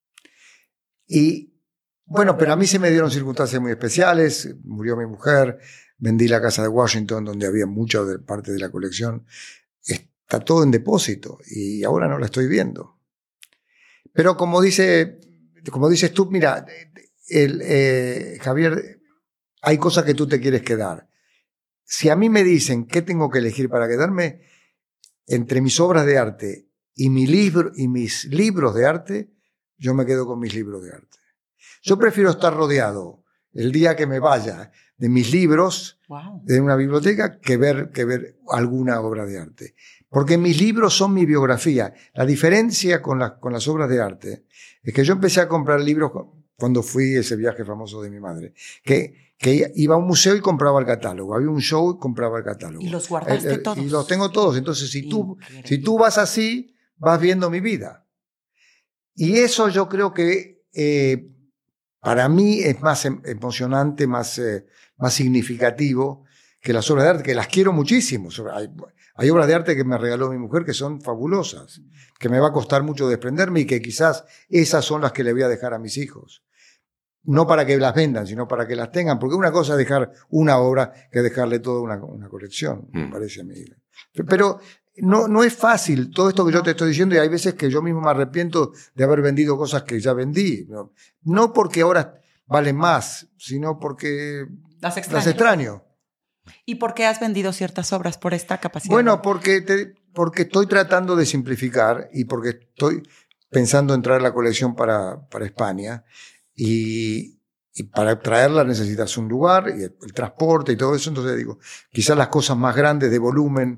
Y bueno, pero a mí se me dieron circunstancias muy especiales. Murió mi mujer, vendí la casa de Washington donde había mucha parte de la colección. Está todo en depósito y ahora no la estoy viendo. Pero como dices tú, mira, Javier, hay cosas que tú te quieres quedar. Si a mí me dicen qué tengo que elegir para quedarme, entre mis obras de arte y mis libros de arte, yo me quedo con mis libros de arte. Yo prefiero estar rodeado el día que me vaya de mis libros, de una biblioteca, que ver alguna obra de arte. Porque mis libros son mi biografía. La diferencia con las obras de arte es que yo empecé a comprar libros cuando fui ese viaje famoso de mi madre, que iba a un museo y compraba el catálogo, había un show y compraba el catálogo.
¿Y los guardaste todos?
Y los tengo todos. Entonces, si tú vas así, vas viendo mi vida. Y eso yo creo que para mí es más emocionante, más significativo que las obras de arte, que las quiero muchísimo. Hay obras de arte que me regaló mi mujer que son fabulosas, que me va a costar mucho desprenderme y que quizás esas son las que le voy a dejar a mis hijos. No para que las vendan, sino para que las tengan, porque una cosa es dejar una obra que dejarle toda una colección, me parece a mí. Pero no es fácil todo esto que yo te estoy diciendo, y hay veces que yo mismo me arrepiento de haber vendido cosas que ya vendí. No porque ahora valen más, sino porque las extraño.
¿Y por qué has vendido ciertas obras por esta capacidad?
Bueno, porque estoy tratando de simplificar y porque estoy pensando en traer la colección para España. Y para traerla necesitas un lugar y el transporte y todo eso. Entonces digo, quizás las cosas más grandes de volumen,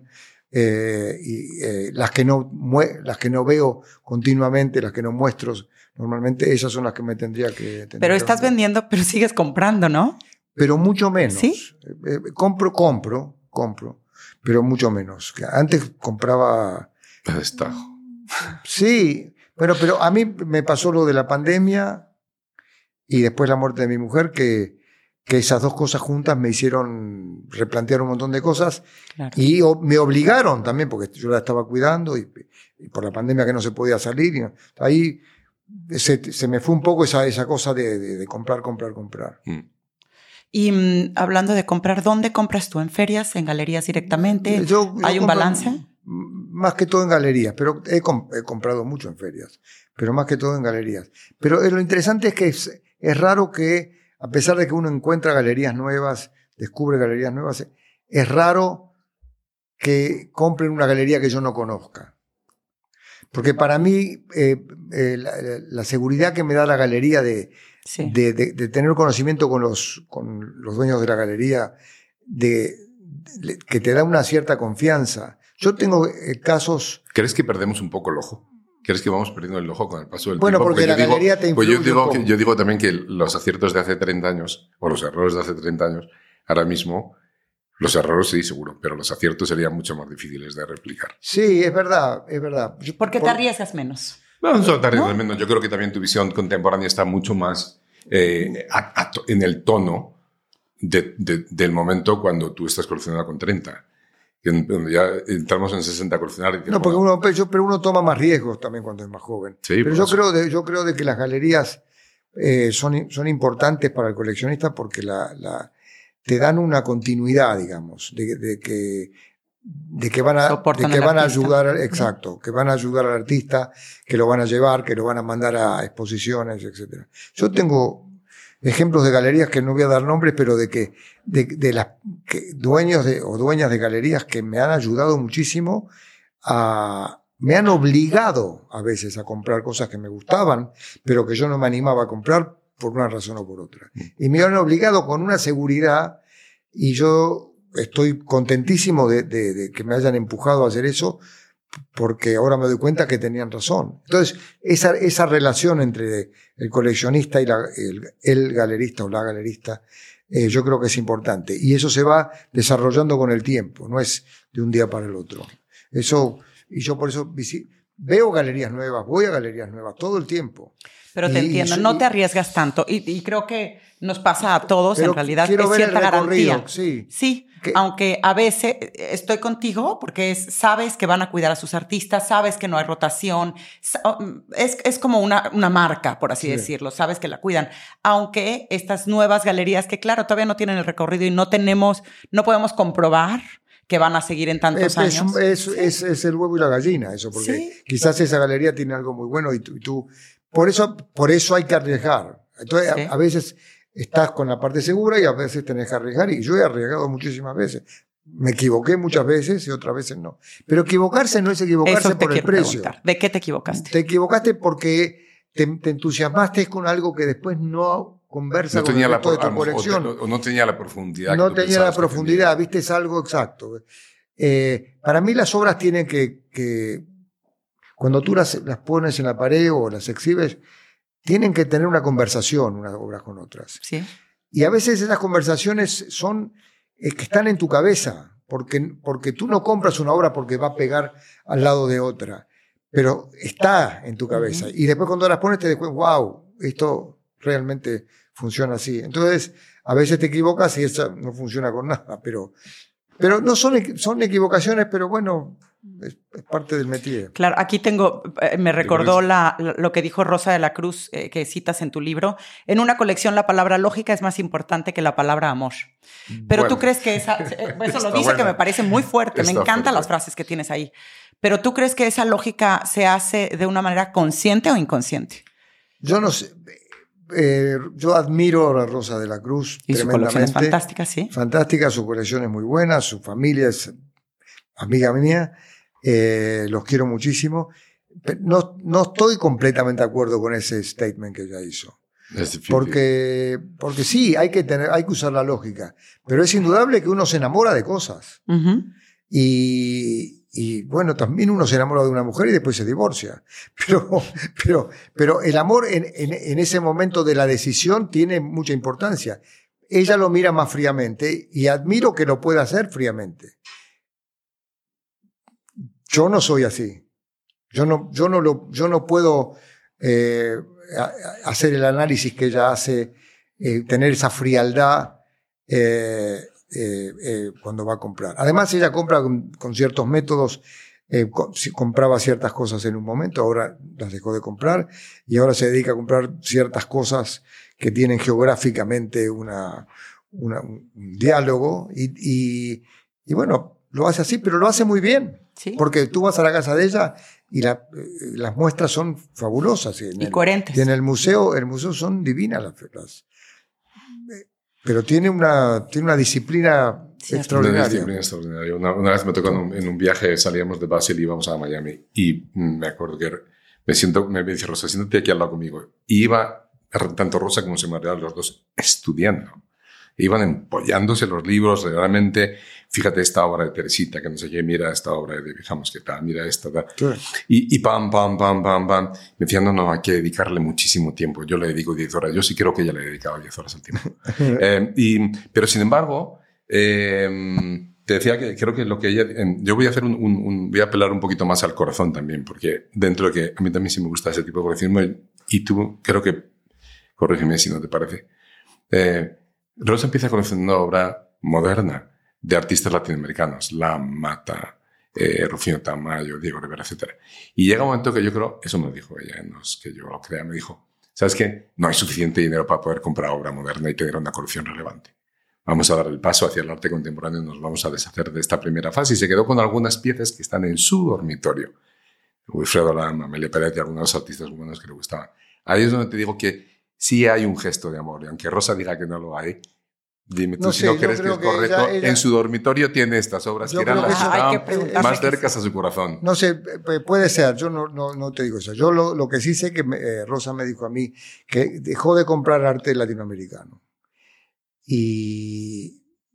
las que no veo continuamente, las que no muestro normalmente, esas son las que me tendría que...
Pero estás vendiendo, pero sigues comprando, ¿no?
Pero mucho menos.
¿Sí?
Compro, pero mucho menos. Antes compraba...
A destajo.
Sí, pero a mí me pasó lo de la pandemia y después la muerte de mi mujer, que esas dos cosas juntas me hicieron replantear un montón de cosas. Claro. Y me obligaron también, porque yo la estaba cuidando y por la pandemia que no se podía salir. Y ahí se me fue un poco esa cosa de comprar.
Y hablando de comprar, ¿dónde compras tú? ¿En ferias, en galerías directamente? ¿Hay un balance?
Más que todo en galerías, pero he comprado mucho en ferias, pero más que todo en galerías. Pero lo interesante es que es raro que, a pesar de que uno encuentra galerías nuevas, descubre galerías nuevas, es raro que compren una galería que yo no conozca. Porque para mí, la seguridad que me da la galería de tener conocimiento con los dueños de la galería, que te da una cierta confianza. Yo tengo casos...
¿Crees que perdemos un poco el ojo? ¿Crees que vamos perdiendo el ojo con el paso del
tiempo? Bueno, porque la galería te influye
yo digo también que los aciertos de hace 30 años, o los errores de hace 30 años, ahora mismo, los errores sí, seguro, pero los aciertos serían mucho más difíciles de replicar.
Sí, es verdad.
¿Por qué te arriesgas menos?
No solo te arriesgas menos. Yo creo que también tu visión contemporánea está mucho más en el tono del momento cuando tú estás coleccionando con 30. Ya entramos en 60 a coleccionar.
No, porque uno toma más riesgos también cuando es más joven. Sí, pero yo creo de que las galerías son importantes para el coleccionista porque te dan una continuidad, digamos, de que van a ayudar, exacto, que van a ayudar al artista, que lo van a llevar, que lo van a mandar a exposiciones, etc. Yo tengo ejemplos de galerías que no voy a dar nombres, pero de dueños o dueñas de galerías que me han ayudado muchísimo me han obligado a veces a comprar cosas que me gustaban, pero que yo no me animaba a comprar por una razón o por otra. Y me han obligado con una seguridad, y yo estoy contentísimo de que me hayan empujado a hacer eso, porque ahora me doy cuenta que tenían razón. Entonces, esa relación entre el coleccionista y el galerista o la galerista, yo creo que es importante. Y eso se va desarrollando con el tiempo, no es de un día para el otro. Eso, y yo por eso veo galerías nuevas, voy a galerías nuevas todo el tiempo.
Pero te entiendo, no te arriesgas tanto. Y creo que nos pasa a todos, en realidad,
quiero
es
ver
cierta
el recorrido,
garantía. Sí, aunque a veces estoy contigo porque sabes que van a cuidar a sus artistas, sabes que no hay rotación, es como una marca, por así decirlo, sabes que la cuidan. Aunque estas nuevas galerías que, claro, todavía no tienen el recorrido y no podemos comprobar que van a seguir en tantos años.
Es el huevo y la gallina, eso, porque quizás esa galería tiene algo muy bueno y tú por eso hay que arriesgar. Entonces, a veces estás con la parte segura y a veces tenés que arriesgar, y yo he arriesgado muchísimas veces. Me equivoqué muchas veces y otras veces no. Pero equivocarse no es equivocarse por el precio.
Preguntar. ¿De qué te equivocaste?
Te equivocaste porque te entusiasmaste con algo que después no conversa con el resto de tu colección.
O no tenía la profundidad.
No tenía la profundidad, viste, es algo exacto. Para mí las obras tienen que cuando tú las pones en la pared o las exhibes, tienen que tener una conversación unas obras con otras.
Sí.
Y a veces esas conversaciones son que están en tu cabeza, porque tú no compras una obra porque va a pegar al lado de otra, pero está en tu cabeza. Y después cuando las pones te das cuenta, wow, esto realmente funciona así. Entonces, a veces te equivocas y eso no funciona con nada, pero no son equivocaciones, pero bueno, es parte del métier.
Claro, aquí me recordó lo que dijo Rosa de la Cruz, que citas en tu libro. En una colección la palabra lógica es más importante que la palabra amor. Pero tú crees que eso lo dice, que me parece muy fuerte, me encantan las frases que tienes ahí. Pero tú crees que esa lógica se hace de una manera consciente o inconsciente?
Yo no sé. Yo admiro a Rosa de la Cruz
y
tremendamente.
Su colección es fantástica, sí.
Fantástica, su colección es muy buena, su familia es amiga mía, los quiero muchísimo. No estoy completamente de acuerdo con ese statement que ella hizo. Porque sí, hay que usar la lógica, pero es indudable que uno se enamora de cosas. Y bueno, también uno se enamora de una mujer y después se divorcia. Pero el amor en ese momento de la decisión tiene mucha importancia. Ella lo mira más fríamente y admiro que lo pueda hacer fríamente. Yo no soy así. Yo no puedo hacer el análisis que ella hace, tener esa frialdad cuando va a comprar. Además, ella compra con ciertos métodos. Compraba ciertas cosas en un momento, ahora las dejó de comprar y ahora se dedica a comprar ciertas cosas que tienen geográficamente un diálogo y bueno, lo hace así, pero lo hace muy bien. ¿Sí? Porque tú vas a la casa de ella y las muestras son fabulosas.
Y coherentes.
Y en el museo son divinas pero tiene una disciplina extraordinaria.
Una disciplina extraordinaria. Una vez me tocó en un viaje, salíamos de Basel y íbamos a Miami. Y me acuerdo que me dice Rosa, siéntate aquí al lado conmigo. Y iba, tanto Rosa como se María, los dos, estudiando. Iban empollándose los libros, realmente, fíjate esta obra de Teresita, que no sé qué, mira esta obra de Fijamos qué tal, mira esta, tal. Sí. Y pam. Me decían, no, hay que dedicarle muchísimo tiempo. Yo le dedico 10 horas. Yo sí creo que ella le dedicaba 10 horas al tiempo. Pero sin embargo, te decía que creo que lo que ella... yo voy a hacer voy a apelar un poquito más al corazón también, porque dentro de que a mí también sí me gusta ese tipo de coleccionismo y tú creo que, corrígeme si no te parece, Rosa empieza coleccionando obra moderna de artistas latinoamericanos, La Mata, Rufino Tamayo, Diego Rivera, etc. Y llega un momento que yo creo, eso me lo dijo ella, no es que yo lo crea, me dijo, ¿sabes qué? No hay suficiente dinero para poder comprar obra moderna y tener una colección relevante. Vamos a dar el paso hacia el arte contemporáneo y nos vamos a deshacer de esta primera fase. Y se quedó con algunas piezas que están en su dormitorio. Wilfredo Lama, Amelia Pérez y algunos artistas buenos que le gustaban. Ahí es donde te digo que sí hay un gesto de amor. Y aunque Rosa diga que no lo hay, dime tú si no crees que es correcto. Ella, en su dormitorio tiene estas obras que eran las que estaban más cercas a su corazón.
No sé, puede ser. Yo no te digo eso. Yo lo que sí sé que Rosa me dijo a mí que dejó de comprar arte latinoamericano. Y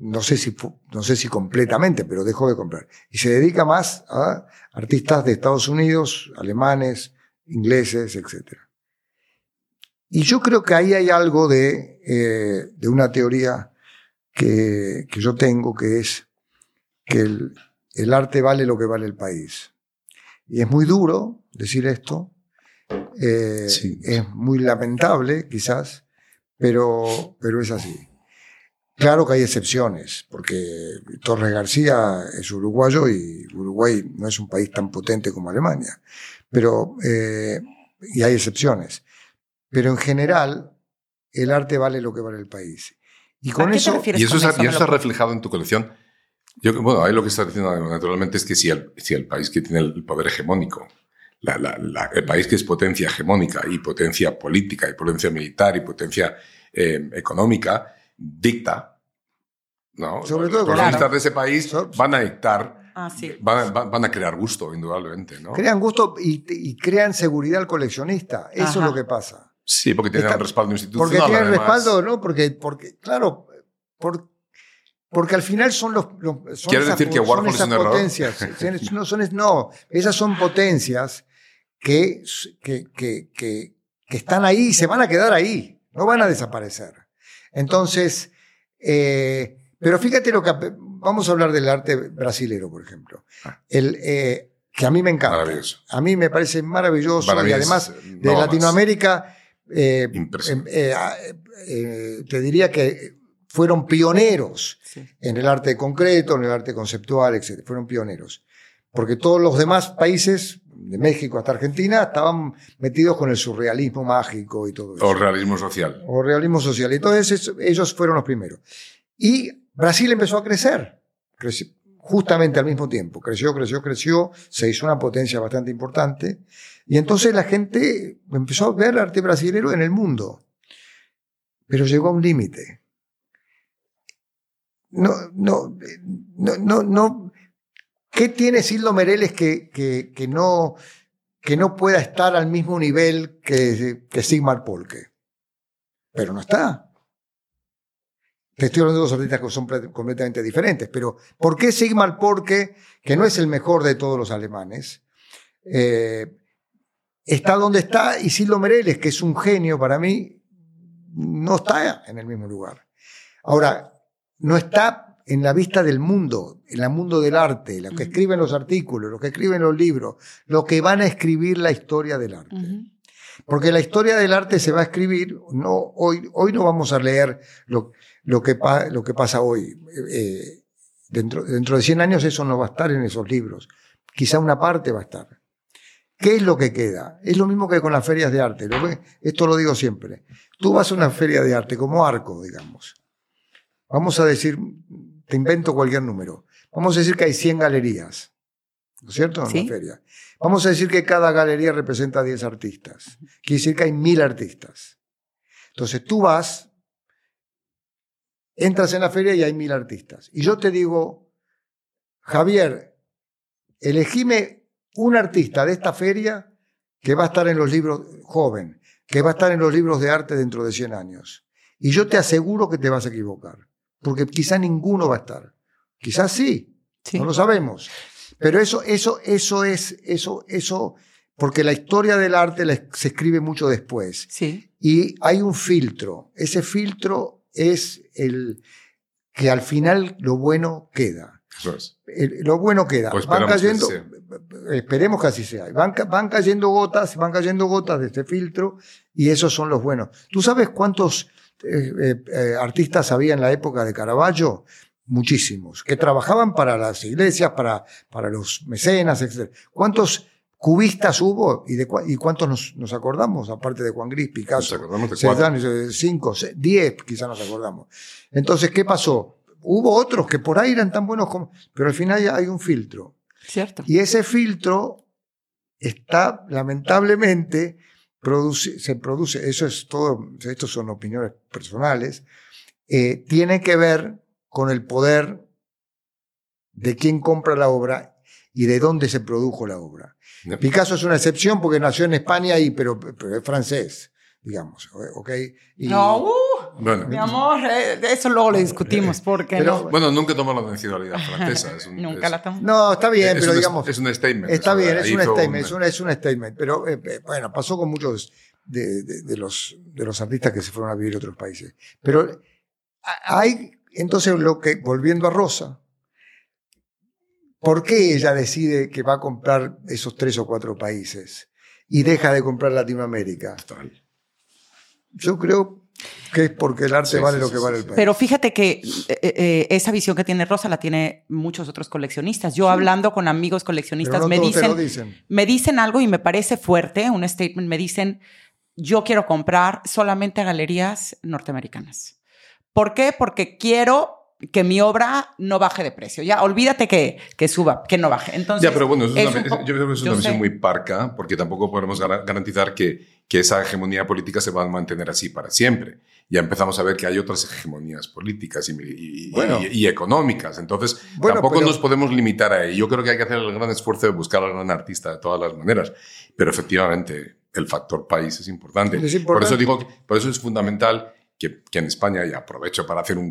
no sé si completamente, pero dejó de comprar. Y se dedica más a artistas de Estados Unidos, alemanes, ingleses, etc. Y yo creo que ahí hay algo de una teoría que yo tengo, que es que el arte vale lo que vale el país. Y es muy duro decir esto,
Sí.
es muy lamentable quizás, pero es así. Claro que hay excepciones, porque Torres García es uruguayo y Uruguay no es un país tan potente como Alemania, pero, y hay excepciones. Pero en general, el arte vale lo que vale el país. Y con eso,
y eso está reflejado en tu colección. Bueno, ahí lo que estás diciendo naturalmente es que si el país que tiene el poder hegemónico, el país que es potencia hegemónica y potencia política y potencia militar y potencia económica, dicta, ¿no?
Sobre todo
los economistas de ese país van a dictar,
sí.
van a crear gusto, indudablemente, ¿no?
Crean gusto y crean seguridad al coleccionista. Eso es lo que pasa.
Sí, porque tienen el respaldo institucional.
Porque tienen
además.
respaldo, ¿no? Porque claro, porque al final son
¿Quieres decir que Warhol es un error?
Potencias. No, esas son potencias que están ahí y se van a quedar ahí, no van a desaparecer. Entonces, pero fíjate vamos a hablar del arte brasilero, por ejemplo. Que a mí me encanta.
Maravilloso.
A mí me parece maravilloso y además de Latinoamérica, te diría que fueron pioneros en el arte concreto, en el arte conceptual, etc. Fueron pioneros. Porque todos los demás países, de México hasta Argentina, estaban metidos con el surrealismo mágico y todo eso.
O realismo social.
O realismo social. Entonces ellos fueron los primeros. Y Brasil empezó a crecer. Justamente al mismo tiempo. Creció, se hizo una potencia bastante importante. Y entonces la gente empezó a ver el arte brasilero en el mundo. Pero llegó a un límite. No. ¿Qué tiene Cildo Meireles que no pueda estar al mismo nivel que Sigmar Polke? Pero no está. Te estoy hablando de dos artistas que son completamente diferentes, pero ¿por qué Sigmar Polke, que no es el mejor de todos los alemanes, está donde está, y Cildo Meireles, que es un genio para mí, no está en el mismo lugar? Ahora, no está en la vista del mundo, en el mundo del arte, los que escriben los artículos, los que escriben los libros, los que van a escribir la historia del arte. Porque la historia del arte se va a escribir, hoy no vamos a leer lo que pasa hoy. Dentro de 100 años eso no va a estar en esos libros. Quizá una parte va a estar. ¿Qué es lo que queda? Es lo mismo que con las ferias de arte. Esto lo digo siempre. Tú vas a una feria de arte como Arco, digamos. Vamos a decir, te invento cualquier número. Vamos a decir que hay 100 galerías, ¿no es cierto? En la feria. Vamos a decir que cada galería representa 10 artistas. Quiere decir que hay 1000 artistas. Entonces tú entras en la feria y hay 1000 artistas. Y yo te digo, Javier, elegime un artista de esta feria que va a estar en los libros, joven, que va a estar en los libros de arte dentro de 100 años. Y yo te aseguro que te vas a equivocar. Porque quizá ninguno va a estar. Quizás sí. No lo sabemos. Pero eso, porque la historia del arte se escribe mucho después.
Sí.
Y hay un filtro. Ese filtro es el que al final lo bueno queda.
Eso es.
Lo bueno queda.
Pues
van cayendo,
esperemos
que así sea. Van cayendo gotas de este filtro y esos son los buenos. ¿Tú sabes cuántos artistas había en la época de Caravaggio? Muchísimos, que trabajaban para las iglesias, para los mecenas, etc. ¿Cuántos cubistas hubo y cuántos nos acordamos? Aparte de Juan Gris, Picasso,
nos acordamos de 4.
5, 10 quizás nos acordamos. Entonces, ¿qué pasó? Hubo otros que por ahí eran tan buenos pero al final ya hay un filtro.
Cierto.
Y ese filtro está, lamentablemente, se produce, eso es todo, estos son opiniones personales, tiene que ver con el poder de quién compra la obra y de dónde se produjo la obra.
No.
Picasso es una excepción porque nació en España, pero es francés, digamos. ¿Okay?
Bueno.
Mi amor, eso luego le discutimos, porque
no. Bueno, nunca tomó la nacionalidad francesa.
Nunca la tomó.
No, está bien, pero digamos...
Es un statement.
Está bien, es un statement. Pero bueno, pasó con muchos de los artistas que se fueron a vivir a otros países. Pero hay, entonces, volviendo a Rosa, ¿por qué ella decide que va a comprar esos 3 o 4 países y deja de comprar Latinoamérica?
Total.
Yo creo que es porque el arte vale lo que vale el país.
Pero fíjate que esa visión que tiene Rosa la tiene muchos otros coleccionistas. Yo hablando con amigos coleccionistas me dicen algo y me parece fuerte, un statement, me dicen, yo quiero comprar solamente a galerías norteamericanas. ¿Por qué? Porque quiero que mi obra no baje de precio. Ya, olvídate que suba, que no baje. Entonces,
ya, pero bueno, yo creo que es una visión muy parca, porque tampoco podemos garantizar que esa hegemonía política se va a mantener así para siempre. Ya empezamos a ver que hay otras hegemonías políticas y económicas. Entonces, tampoco nos podemos limitar a ello. Yo creo que hay que hacer el gran esfuerzo de buscar al gran artista de todas las maneras. Pero efectivamente, el factor país es importante. Por eso digo, por eso es fundamental que en España, y aprovecho para hacer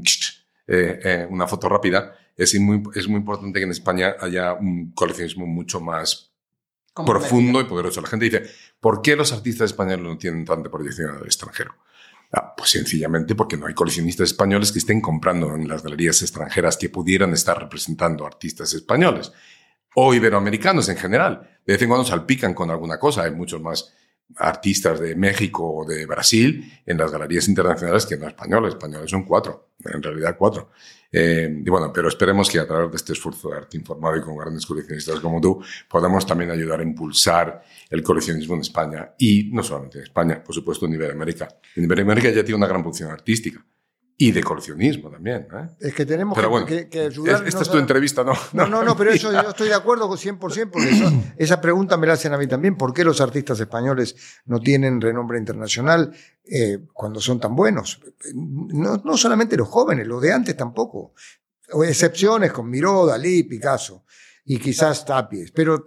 una foto rápida, es muy importante que en España haya un coleccionismo mucho más profundo y poderoso. La gente dice, ¿por qué los artistas españoles no tienen tanta proyección en el extranjero? Pues sencillamente porque no hay coleccionistas españoles que estén comprando en las galerías extranjeras que pudieran estar representando artistas españoles o iberoamericanos en general. De vez en cuando salpican con alguna cosa. Hay muchos más artistas de México o de Brasil en las galerías internacionales que no españoles. Españoles son 4, en realidad 4. Y bueno, pero esperemos que a través de este esfuerzo de arte informado y con grandes coleccionistas como tú, podamos también ayudar a impulsar el coleccionismo en España. Y no solamente en España, por supuesto en Iberoamérica. En Iberoamérica ya tiene una gran producción artística. Y de coleccionismo también.
Es que tenemos que ayudar.
Esta es tu entrevista, ¿no?
No, pero eso yo estoy de acuerdo 100%, porque esa pregunta me la hacen a mí también. ¿Por qué los artistas españoles no tienen renombre internacional cuando son tan buenos? No solamente los jóvenes, los de antes tampoco. Excepciones con Miró, Dalí, Picasso y quizás Tapies. Pero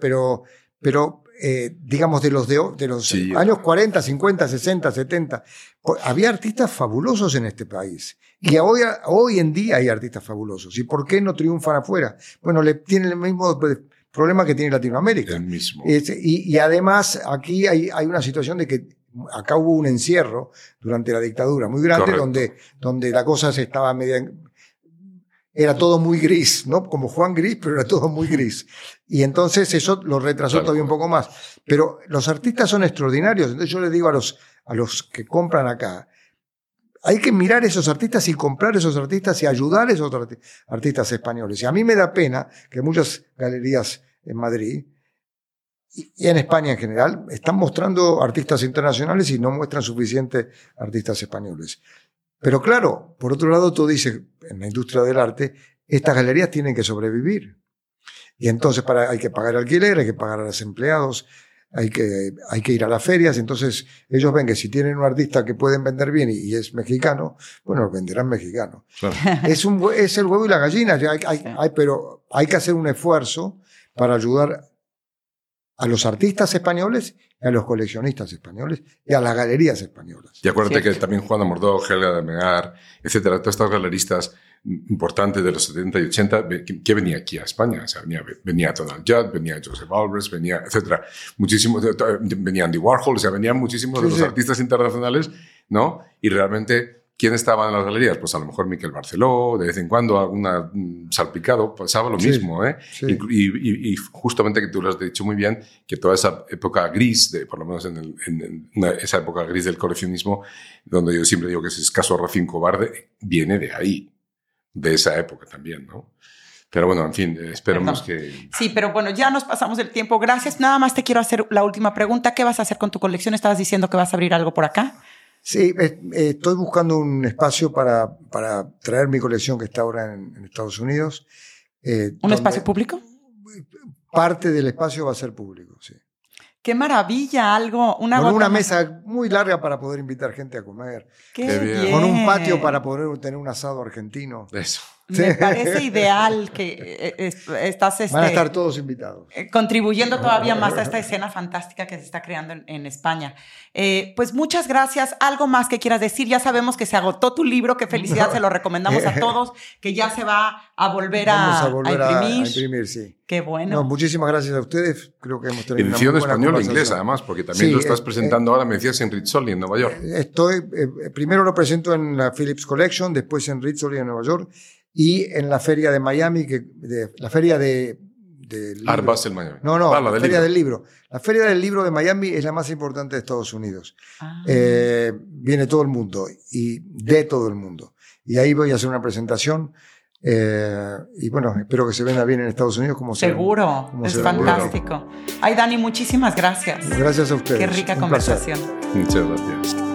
digamos, de los años 40, 50, 60, 70, había artistas fabulosos en este país. Y hoy en día hay artistas fabulosos. ¿Y por qué no triunfan afuera? Bueno, tienen el mismo problema que tiene Latinoamérica.
El mismo.
Y además, aquí hay una situación de que acá hubo un encierro durante la dictadura muy grande, donde la cosa se estaba era todo muy gris, ¿no? Como Juan Gris, pero era todo muy gris. Y entonces eso lo retrasó todavía un poco más. Pero los artistas son extraordinarios. Entonces yo les digo a los que compran acá, hay que mirar esos artistas y comprar esos artistas y ayudar a esos artistas españoles. Y a mí me da pena que muchas galerías en Madrid y en España en general están mostrando artistas internacionales y no muestran suficientes artistas españoles. Pero claro, por otro lado, tú dices, en la industria del arte, estas galerías tienen que sobrevivir. Y entonces hay que pagar alquiler, hay que pagar a los empleados, hay que ir a las ferias. Entonces ellos ven que si tienen un artista que pueden vender bien y es mexicano, bueno, venderán mexicano. Claro. Es el huevo y la gallina, pero hay que hacer un esfuerzo para ayudar a los artistas españoles, a los coleccionistas españoles y a las galerías españolas.
Y acuérdate que también Juan Amordó, Helga de Megar, etcétera, todos estos galeristas importantes de los 70 y 80, que venía aquí a España. O sea, venía Donald Judd, venía Joseph Albers, venía, etcétera. Muchísimos, venía Andy Warhol, o sea, venían muchísimos de los artistas internacionales, ¿no? Y realmente, ¿quién estaba en las galerías? Pues a lo mejor Miquel Barceló, de vez en cuando alguna salpicado, pasaba lo mismo, ¿eh? Sí. Y justamente que tú lo has dicho muy bien, que toda esa época gris, por lo menos en esa época gris del coleccionismo, donde yo siempre digo que es escaso, Racín cobarde, viene de ahí, de esa época también, ¿no? Pero bueno, en fin, esperemos que...
Sí, pero bueno, ya nos pasamos el tiempo. Gracias. Nada más te quiero hacer la última pregunta. ¿Qué vas a hacer con tu colección? Estabas diciendo que vas a abrir algo por acá.
Sí, estoy buscando un espacio para traer mi colección que está ahora en Estados Unidos.
¿Un espacio público?
Parte del espacio va a ser público, sí.
¡Qué maravilla!
Con una mesa muy larga para poder invitar gente a comer.
¡Qué bien!
Con un patio para poder tener un asado argentino.
Eso.
Me parece ideal que estás
van a estar todos invitados.
Contribuyendo todavía más a esta escena fantástica que se está creando en España. Pues muchas gracias. ¿Algo más que quieras decir? Ya sabemos que se agotó tu libro. Qué felicidad, se lo recomendamos a todos, que ya se va a volver a imprimir.
A imprimir, sí.
Qué bueno.
No, muchísimas gracias a ustedes. Creo que hemos tenido
edición
una muy buena
española e
conversación.
inglesa, además, porque también lo estás presentando ahora, me decías, en Rizzoli, en Nueva York.
Primero lo presento en la Phillips Collection, después en Rizzoli, en Nueva York, y en la feria de Miami, la feria de
Art Basel, Miami.
No, la feria del libro. La feria del libro de Miami es la más importante de Estados Unidos. Viene todo el mundo, y de todo el mundo. Y ahí voy a hacer una presentación. Y bueno, espero que se venda bien en Estados Unidos como
seguro, es fantástico. Ay, Dani, muchísimas gracias.
Gracias a ustedes.
Qué rica conversación.
Muchas gracias.